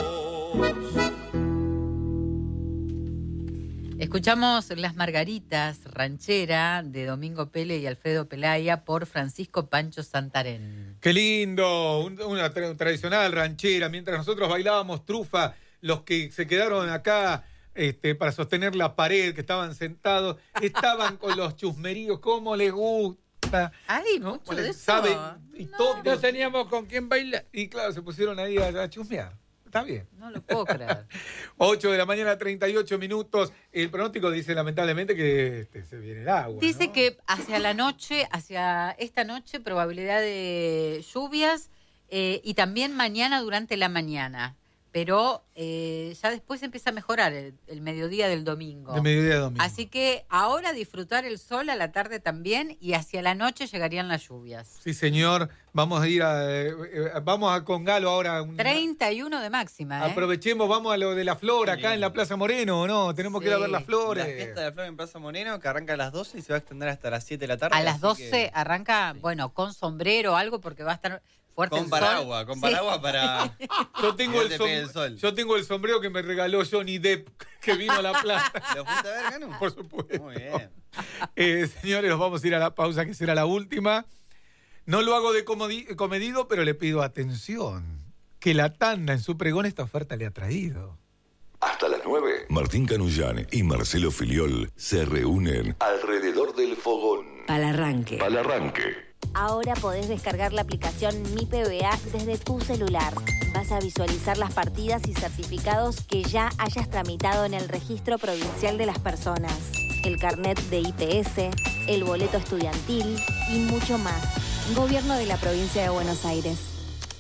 Escuchamos Las Margaritas, ranchera, de Domingo Pele y Alfredo Pelaya por Francisco Pancho Santarém. ¡Qué lindo! Una tradicional ranchera. Mientras nosotros bailábamos Trufa, los que se quedaron acá para sostener la pared, que estaban sentados, estaban con los chusmeríos. ¿Cómo les gusta? fiesta. Ay, ¿no? mucho Bueno, de eso. saben, y todos. No teníamos con quién bailar. Y claro, se pusieron ahí a chusmear. Está bien. No lo puedo creer. 8 de la mañana, 38 minutos. El pronóstico dice lamentablemente que se viene el agua. Dice ¿no? que hacia esta noche, probabilidad de lluvias y también mañana durante la mañana. Pero ya después empieza a mejorar el mediodía del domingo. El mediodía de domingo. Así que ahora disfrutar el sol, a la tarde también, y hacia la noche llegarían las lluvias. Sí, señor. Vamos a ir vamos a Congalo ahora. 31 de máxima, ¿eh? Aprovechemos, vamos a lo de la flor acá en la Plaza Moreno, ¿no? Tenemos que ir a ver las flores. La fiesta de la flor en Plaza Moreno, que arranca a las 12 y se va a extender hasta las 7 de la tarde. A las 12 arranca, bueno, con sombrero o algo, porque va a estar fuerte Con el paraguas, sol. con paraguas para... Yo tengo que no te pegue el sol. Yo tengo el sombrero que me regaló Johnny Depp, que vino a la plaza. ¿Lo fuiste a ver, Ganu? Por supuesto. Muy bien. Señores, nos vamos a ir a la pausa, que será la última. No lo hago de comedido, pero le pido atención. Que la tanda en su pregón esta oferta le ha traído. Hasta las 9, Martín Canullán y Marcelo Filiol se reúnen alrededor del fogón. Palarranque. Palarranque. Ahora podés descargar la aplicación Mi PBA desde tu celular. Vas a visualizar las partidas y certificados que ya hayas tramitado en el Registro Provincial de las Personas, el carnet de IPS, el boleto estudiantil y mucho más. Gobierno de la Provincia de Buenos Aires.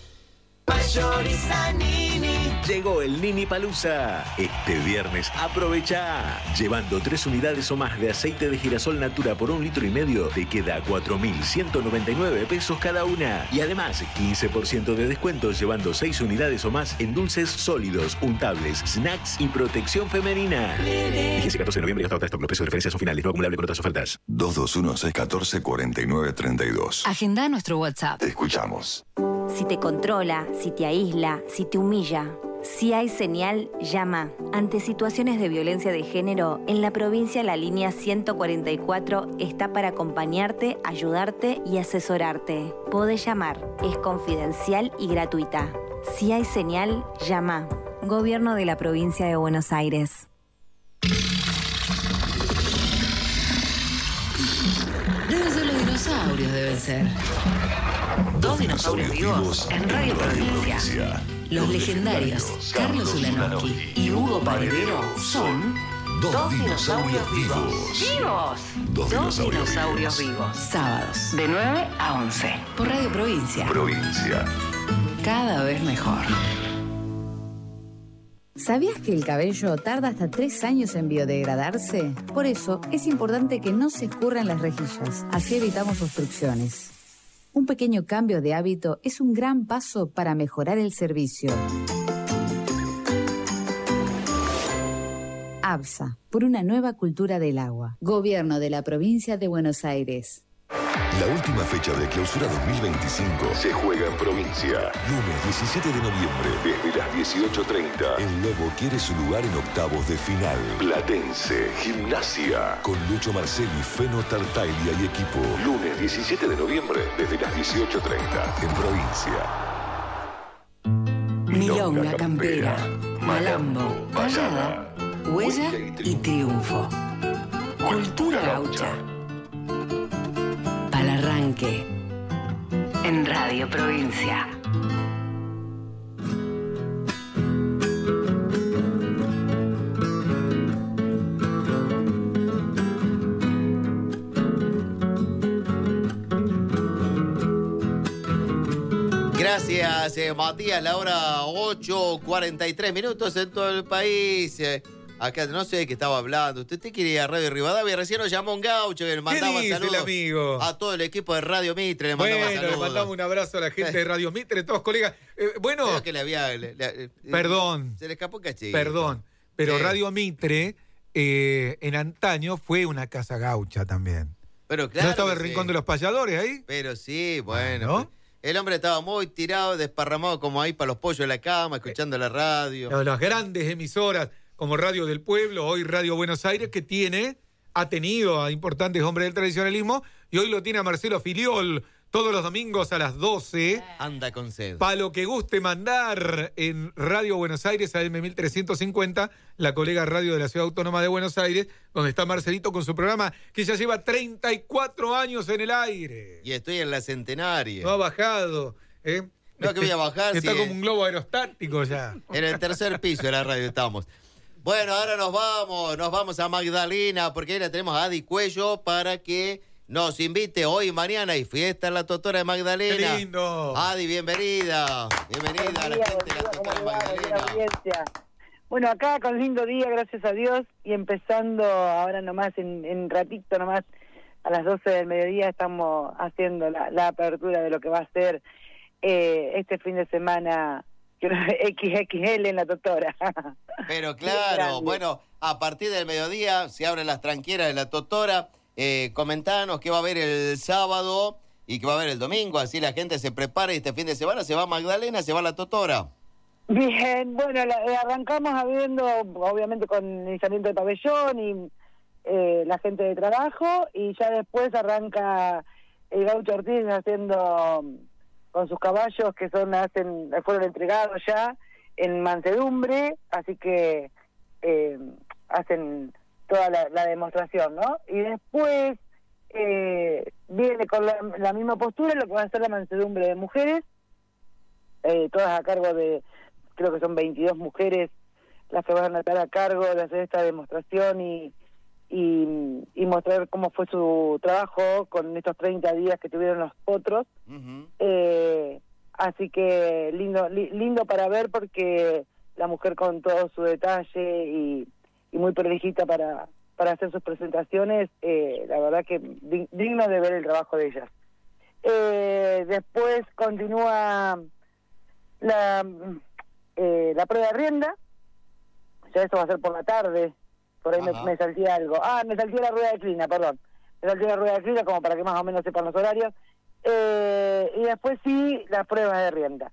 Mayoriza Nini. Llegó el Nini Palusa. Este viernes aprovecha. Llevando 3 unidades o más de aceite de girasol Natura por 1,5 litros, te queda 4.199 pesos cada una. Y además, 15% de descuento llevando 6 unidades o más en dulces sólidos, untables, snacks y protección femenina. Vigencia 14 de noviembre y hasta agotar stock. Los precios de referencia son finales, no acumulable con otras ofertas. 221-614-4932. Agenda nuestro WhatsApp. Te escuchamos. Si te controla, si te aísla, si te humilla, si hay señal, llama. Ante situaciones de violencia de género, en la provincia la línea 144 está para acompañarte, ayudarte y asesorarte. Podés llamar, es confidencial y gratuita. Si hay señal, llama. Gobierno de la Provincia de Buenos Aires. Deben ser los dinosaurios, deben ser. 2 dinosaurios vivos en Radio Provincia. Los legendarios Carlos Ulanowski y Hugo Paredero son 2 dinosaurios vivos. ¡Vivos! 2 dinosaurios vivos. Sábados, de 9 a 11. Por Radio Provincia. Provincia. Cada vez mejor. ¿Sabías que el cabello tarda hasta 3 años en biodegradarse? Por eso es importante que no se escurran las rejillas. Así evitamos obstrucciones. Un pequeño cambio de hábito es un gran paso para mejorar el servicio. ABSA, por una nueva cultura del agua. Gobierno de la Provincia de Buenos Aires. La última fecha de clausura 2025 se juega en provincia. Lunes 17 de noviembre, desde las 18:30. El Lobo quiere su lugar en octavos de final. Platense, Gimnasia, con Lucho Marcelli, Feno Tartaglia y equipo. Lunes 17 de noviembre, desde las 18:30. En provincia. Milonga campera, malambo, payada, huella y triunfo. Cultura gaucha. Palarranque. En Radio Provincia. Gracias, Matías. La hora 8:43 minutos en todo el país. Acá no sé de qué estaba hablando. Usted quiere ir a Radio Rivadavia. Recién nos llamó un gaucho que le mandaba dice saludos el amigo? a todo el equipo de Radio Mitre. Le mandaba saludos. Le mandamos un abrazo a la gente de Radio Mitre, todos colegas. Bueno, creo que perdón. Se le escapó un cachito. Perdón, pero Sí. Radio Mitre en antaño fue una casa gaucha también. Pero claro ¿No estaba que el sí. Rincón de los Payadores ahí? Pero sí, bueno. ¿No? Pues, el hombre estaba muy tirado, desparramado como ahí para los pollos de la cama, escuchando la radio. Las grandes emisoras como Radio del Pueblo, hoy Radio Buenos Aires, que ha tenido a importantes hombres del tradicionalismo, y hoy lo tiene a Marcelo Filiol, todos los domingos a las 12. Anda con sed. Para lo que guste mandar en Radio Buenos Aires, AM 1350, la colega radio de la Ciudad Autónoma de Buenos Aires, donde está Marcelito con su programa, que ya lleva 34 años en el aire. Y estoy en la centenaria. No ha bajado, ¿eh? No, que voy a bajar. Está sí, como un globo aerostático ya. En el tercer piso de la radio estamos. Bueno, ahora nos vamos a Magdalena, porque ahí la tenemos a Adi Cuello para que nos invite hoy y mañana. Hay fiesta en la Totora de Magdalena. ¡Qué lindo! Adi, bienvenida. Bienvenida a la gente de la Totora de Magdalena. Bueno, acá con lindo día, gracias a Dios, y empezando ahora nomás, en ratito nomás, a las 12 del mediodía, estamos haciendo la apertura de lo que va a ser este fin de semana XXL en la Totora. Pero claro, bueno, a partir del mediodía se abren las tranqueras de la Totora. Comentanos qué va a haber el sábado y qué va a haber el domingo, así la gente se prepara y este fin de semana se va a Magdalena, se va a la Totora. Bien, bueno, arrancamos habiendo, obviamente, con el izamiento de pabellón y la gente de trabajo, y ya después arranca el Gaucho Ortiz haciendo con sus caballos que fueron entregados ya en mansedumbre, así que hacen toda la demostración, ¿no? Y después viene con la misma postura lo que va a ser la mansedumbre de mujeres, todas a cargo de, creo que son 22 mujeres las que van a estar a cargo de hacer esta demostración y mostrar cómo fue su trabajo con estos 30 días que tuvieron los potros. Así que lindo para ver, porque la mujer con todo su detalle y muy prolijita para hacer sus presentaciones, la verdad que digno de ver el trabajo de ellas. Después continúa la prueba de rienda, ya eso va a ser por la tarde, por ahí me salté algo. Me salté la rueda de clina, perdón. Me salté la rueda de clina como para que más o menos sepan los horarios. Y después sí, las pruebas de rienda.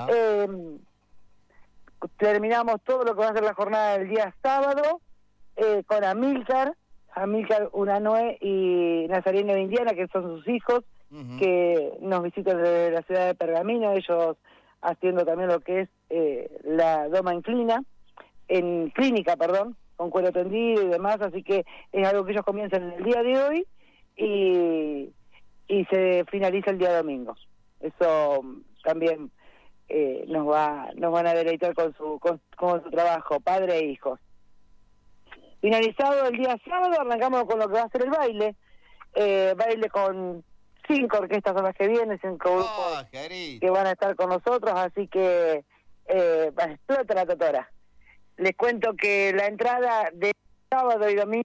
Terminamos todo lo que va a ser la jornada del día sábado con Amílcar, Unanoe y Nazareno de Indiana, que son sus hijos, que nos visitan desde la ciudad de Pergamino, ellos haciendo también lo que es la doma en clínica, con cuero tendido y demás, así que es algo que ellos comienzan en el día de hoy y se finaliza el día domingo. Eso también nos van a deleitar con su trabajo, padre e hijos. Finalizado el día sábado, arrancamos con lo que va a ser el baile. Baile con 5 orquestas son las que vienen, 5 grupos que van a estar con nosotros, así que explota la Totora. Les cuento que la entrada de sábado y domingo...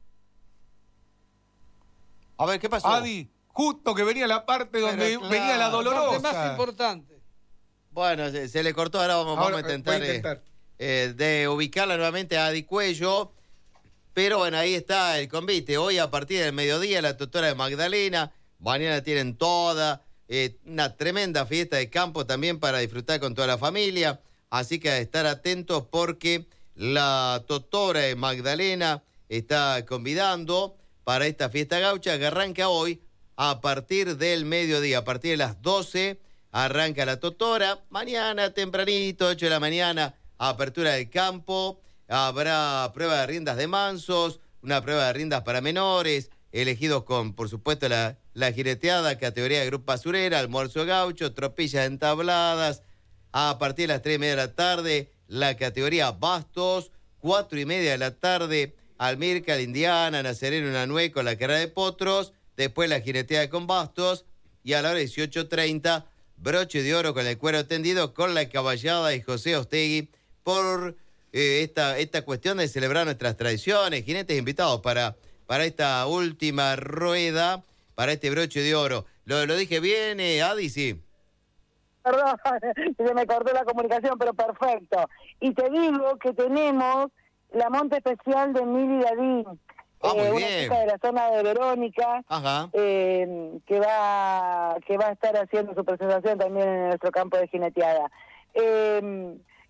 A ver, ¿qué pasó? Adi, justo que venía la parte donde venía la dolorosa. La parte más importante. Bueno, se le cortó, ahora vamos a intentar de ubicarla nuevamente a Adi Cuello. Pero bueno, ahí está el convite. Hoy a partir del mediodía la Totora de Magdalena. Mañana tienen una tremenda fiesta de campo también para disfrutar con toda la familia. Así que a estar atentos, porque la Totora de Magdalena está convidando para esta fiesta gaucha que arranca hoy a partir del mediodía. A partir de las 12 arranca la Totora. Mañana tempranito, 8 de la mañana, apertura del campo. Habrá prueba de riendas de mansos, una prueba de riendas para menores, elegidos con, por supuesto, la jineteada, categoría de grupo basurera, almuerzo gaucho, tropillas entabladas. A partir de las 3:30 de la tarde, la categoría bastos, 4:30 de la tarde, Almirca, Indiana, Nazareno, Unanoe con la carrera de potros, después la jineteada con bastos, y a la hora 18:30, broche de oro con el cuero tendido, con la caballada de José Ostegui, por esta cuestión de celebrar nuestras tradiciones. Jinetes invitados para esta última rueda, para este broche de oro. ¿Lo dije bien, Adi? Sí. Perdón, se me cortó la comunicación, pero perfecto. Y te digo que tenemos la monta especial de Mili Dadín, una chica de la zona de Verónica, que va a estar haciendo su presentación también en nuestro campo de jineteada.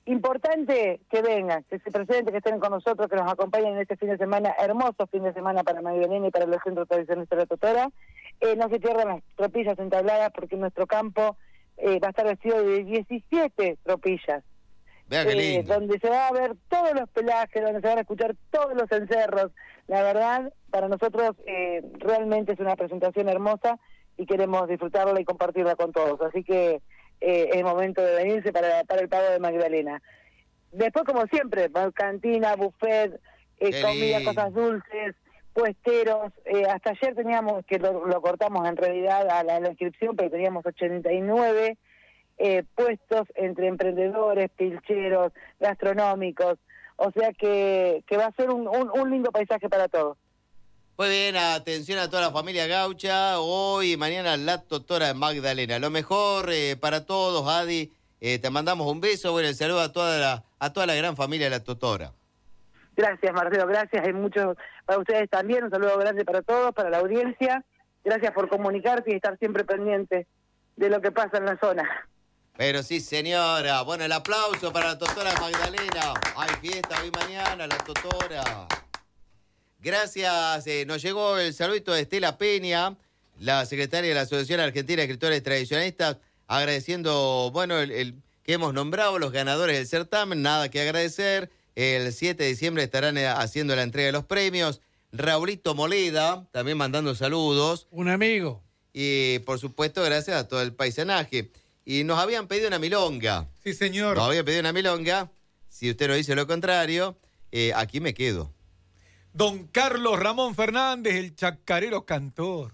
importante que vengan, que se presenten, que estén con nosotros, que nos acompañen en este fin de semana, hermoso fin de semana para Magdalena y para los centros tradicionales de la Totora. No se pierdan las tropillas entabladas, porque nuestro campo va a estar vestido de 17 tropillas. Vea qué lindo. Donde se va a ver todos los pelajes, donde se van a escuchar todos los encerros. La verdad, para nosotros realmente es una presentación hermosa y queremos disfrutarla y compartirla con todos. Así que es el momento de venirse para el pago de Magdalena. Después, como siempre, cantina, buffet, comida, cosas dulces, puesteros. Hasta ayer teníamos, que lo cortamos en realidad a la inscripción, pero teníamos 89 puestos entre emprendedores, pilcheros, gastronómicos. O sea que va a ser un lindo paisaje para todos. Muy bien, atención a toda la familia gaucha. Hoy y mañana la Totora de Magdalena. Lo mejor para todos, Adi. Te mandamos un beso. Bueno, el saludo a toda la gran familia de la Totora. Gracias, Marcelo. Gracias. Hay muchos para ustedes también. Un saludo grande para todos, para la audiencia. Gracias por comunicarse y estar siempre pendiente de lo que pasa en la zona. Pero sí, señora. Bueno, el aplauso para la Totora de Magdalena. Hay fiesta hoy mañana, la Totora. Gracias. Nos llegó el saludito de Estela Peña, la secretaria de la Asociación Argentina de Escritores Tradicionalistas, agradeciendo, bueno, el que hemos nombrado los ganadores del certamen. Nada que agradecer. El 7 de diciembre estarán haciendo la entrega de los premios. Raulito Moleda, también mandando saludos. Un amigo. Y, por supuesto, gracias a todo el paisanaje. Y nos habían pedido una milonga. Sí, señor. Nos habían pedido una milonga. Si usted no dice lo contrario, aquí me quedo. Don Carlos Ramón Fernández, el chacarero cantor.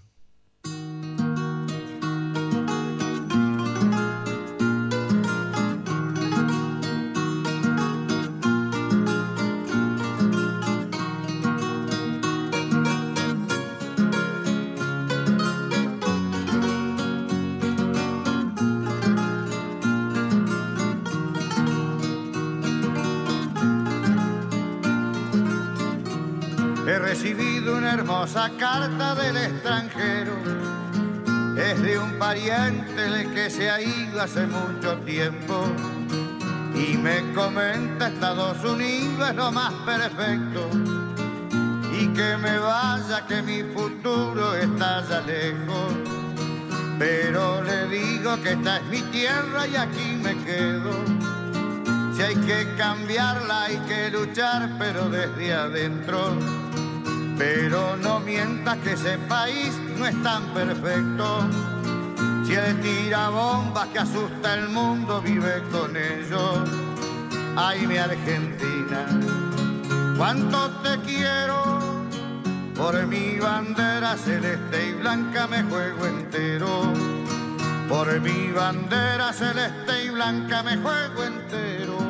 He recibido una hermosa carta del extranjero. Es de un pariente el que se ha ido hace mucho tiempo. Y me comenta Estados Unidos es lo más perfecto. Y que me vaya, que mi futuro está ya lejos. Pero le digo que esta es mi tierra y aquí me quedo. Si hay que cambiarla hay que luchar, pero desde adentro. Pero no mientas que ese país no es tan perfecto. Si él tira bombas que asusta el mundo, vive con ellos. Ay, mi Argentina, cuánto te quiero. Por mi bandera celeste y blanca me juego entero. Por mi bandera celeste y blanca me juego entero.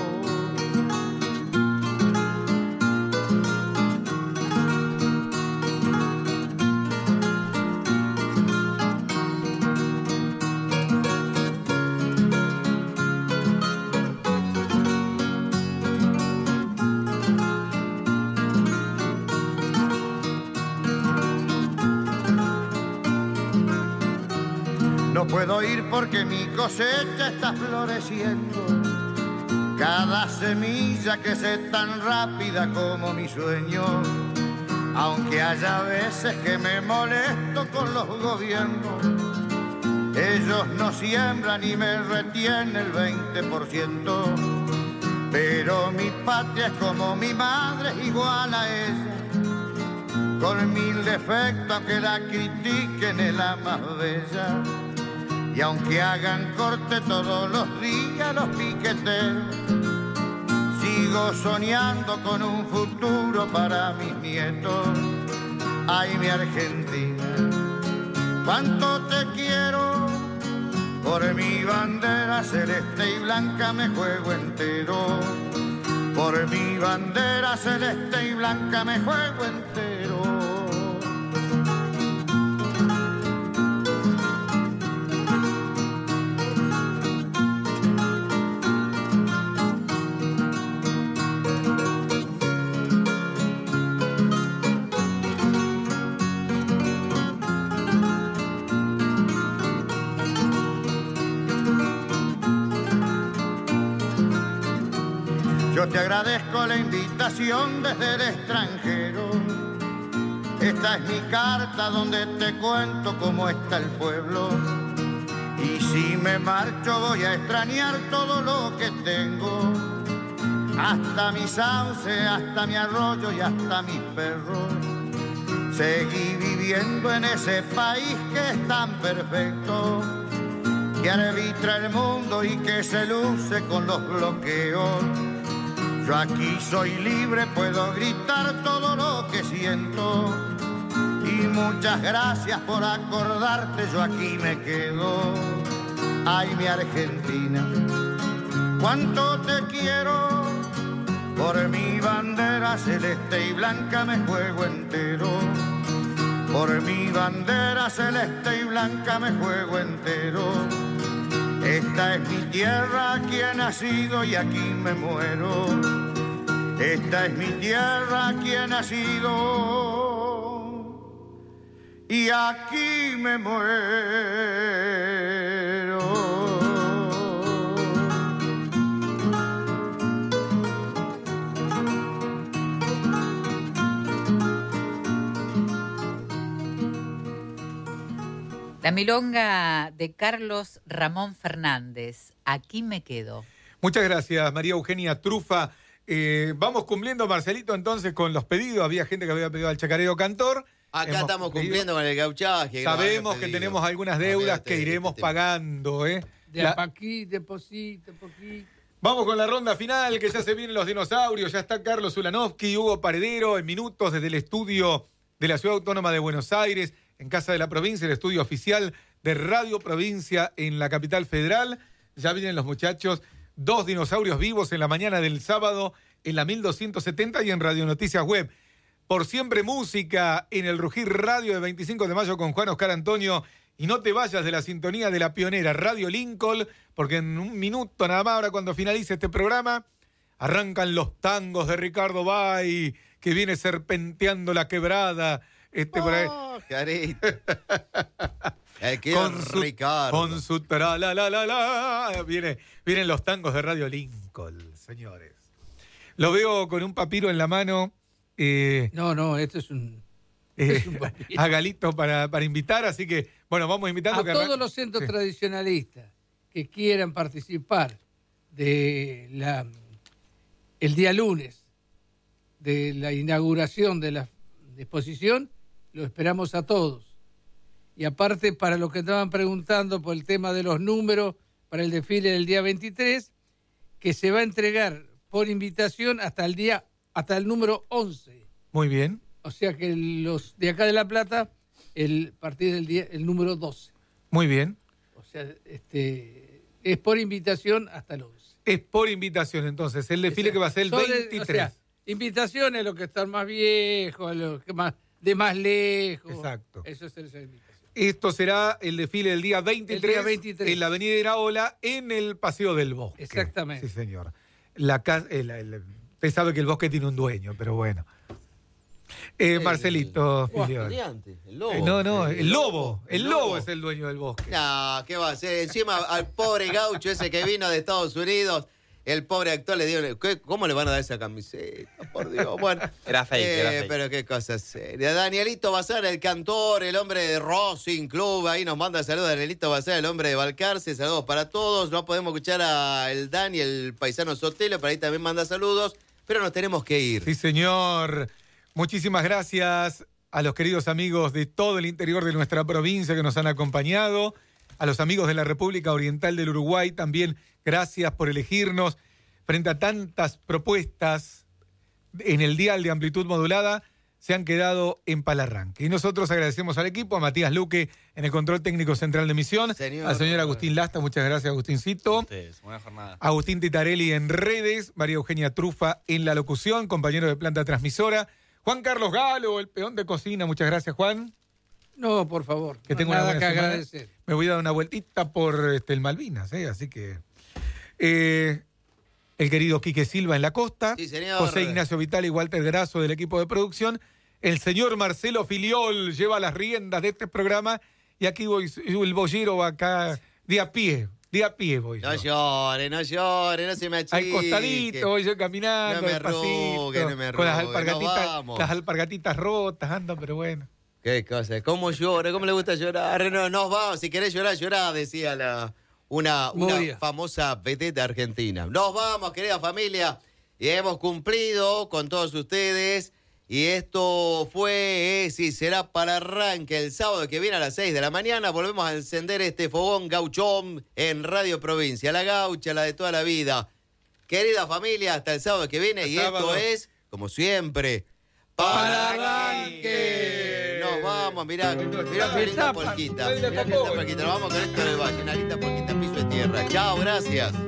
No puedo ir porque mi cosecha está floreciendo. Cada semilla que es tan rápida como mi sueño. Aunque haya veces que me molesto con los gobiernos. Ellos no siembran y me retienen el 20%. Pero mi patria es como mi madre, igual a ella. Con mil defectos, aunque la critiquen, es la más bella. Y aunque hagan corte todos los días los piqueteros, sigo soñando con un futuro para mis nietos. Ay, mi Argentina, cuánto te quiero. Por mi bandera celeste y blanca me juego entero. Por mi bandera celeste y blanca me juego entero. te agradezco la invitación desde el extranjero. Esta es mi carta donde te cuento cómo está el pueblo. Y si me marcho voy a extrañar todo lo que tengo. Hasta mi sauce, hasta mi arroyo y hasta mis perros. Seguí viviendo en ese país que es tan perfecto, que arbitra el mundo y que se luce con los bloqueos. Yo aquí soy libre, puedo gritar todo lo que siento. Y muchas gracias por acordarte, yo aquí me quedo. Ay, mi Argentina, cuánto te quiero. Por mi bandera celeste y blanca me juego entero. Por mi bandera celeste y blanca me juego entero. Esta es mi tierra, aquí he nacido y aquí me muero. Esta es mi tierra, aquí he nacido y aquí me muero. La milonga de Carlos Ramón Fernández, Aquí me quedo. Muchas gracias, María Eugenia Trufa. Vamos cumpliendo, Marcelito, entonces, con los pedidos. Había gente que había pedido al chacarero cantor. Acá estamos cumpliendo con el gauchaje. Sabemos que tenemos algunas deudas que iremos pagando. De aquí, de poquito. Vamos con la ronda final, que ya se vienen los dinosaurios. Ya está Carlos Ulanovsky y Hugo Paredero en minutos desde el estudio de la Ciudad Autónoma de Buenos Aires, en Casa de la Provincia, el estudio oficial de Radio Provincia en la capital federal. Ya vienen los muchachos, 2 dinosaurios vivos en la mañana del sábado en la 1270 y en Radio Noticias Web. Por siempre música en el Rugir Radio de 25 de mayo con Juan Oscar Antonio. Y no te vayas de la sintonía de la pionera Radio Lincoln, porque en un minuto nada más, ahora cuando finalice este programa, arrancan los tangos de Ricardo Bay, que viene serpenteando la quebrada. Por ahí. Carito. Con su tra la la la la. Vienen los tangos de Radio Lincoln, señores. Lo veo con un papiro en la mano. No, esto es un papiro. A Galito para invitar, así que, bueno, vamos invitando. A todos los centros tradicionalistas que quieran participar de el día lunes de la inauguración de la exposición, lo esperamos a todos. Y aparte, para los que estaban preguntando por el tema de los números para el desfile del día 23, que se va a entregar por invitación hasta el número 11. Muy bien. O sea que los de acá de La Plata, el partir del día, el número 12. Muy bien. O sea, es por invitación hasta el 11. Es por invitación, entonces, el desfile que va a ser el 23. O sea, invitaciones a los que están más viejos, a los que de más lejos. Exacto. Eso es la invitación. Esto será el desfile del día 23, en la Avenida Iraola, en el Paseo del Bosque. Exactamente. Sí, señor. Usted sabe que el bosque tiene un dueño, pero bueno. Marcelito. El lobo. No, el lobo. El lobo es el dueño del bosque. No, ¿qué va a hacer? Encima al pobre gaucho ese que vino de Estados Unidos, el pobre actor le dio... ¿Cómo le van a dar esa camiseta? Por Dios. Bueno, era fake. Pero qué cosa seria. Danielito Bazar, el cantor, el hombre de Racing Club, ahí nos manda saludos. Danielito Bazar, el hombre de Balcarce, saludos para todos. No podemos escuchar al Dani, el paisano Sotelo, pero ahí también manda saludos. Pero nos tenemos que ir. Sí, señor. Muchísimas gracias a los queridos amigos de todo el interior de nuestra provincia que nos han acompañado. A los amigos de la República Oriental del Uruguay también, gracias por elegirnos. Frente a tantas propuestas en el dial de amplitud modulada, se han quedado en palarranque. Y nosotros agradecemos al equipo, a Matías Luque en el control técnico central de emisión, al señor Agustín Lasta, muchas gracias, Agustincito. Ustedes, buena jornada. Agustín Titarelli en redes, María Eugenia Trufa en la locución, compañero de planta transmisora. Juan Carlos Galo, el peón de cocina, muchas gracias, Juan. No, por favor. Que tengo nada una buena que semana. agradecer. Me voy a dar una vueltita por el Malvinas, así que... el querido Quique Silva en la costa, sí, señor. José Ignacio Vital y Walter Grasso del equipo de producción, el señor Marcelo Filiol lleva las riendas de este programa y aquí voy el boyero acá de a pie, De a pie voy yo. No llore, no se me achique. Al costadito voy yo caminando, No me despacito, arrugue, no me con las arrugue, no vamos. alpargatitas rotas, ando, pero bueno. Qué cosa, ¿cómo llora? ¿Cómo le gusta llorar? No, nos vamos, si querés llorar, llorá, decía una famosa vedette argentina. Nos vamos, querida familia, y hemos cumplido con todos ustedes. Y esto fue, será para arranque el sábado que viene a las 6 de la mañana. Volvemos a encender este fogón gauchón en Radio Provincia. La gaucha, la de toda la vida. Querida familia, hasta el sábado que viene. Y esto es, como siempre, para arranque. Nos vamos, mirá qué linda polquita. Mirá qué linda polquita. Nos vamos con esto del valle. Una linda polquita, piso de tierra. Chao, gracias.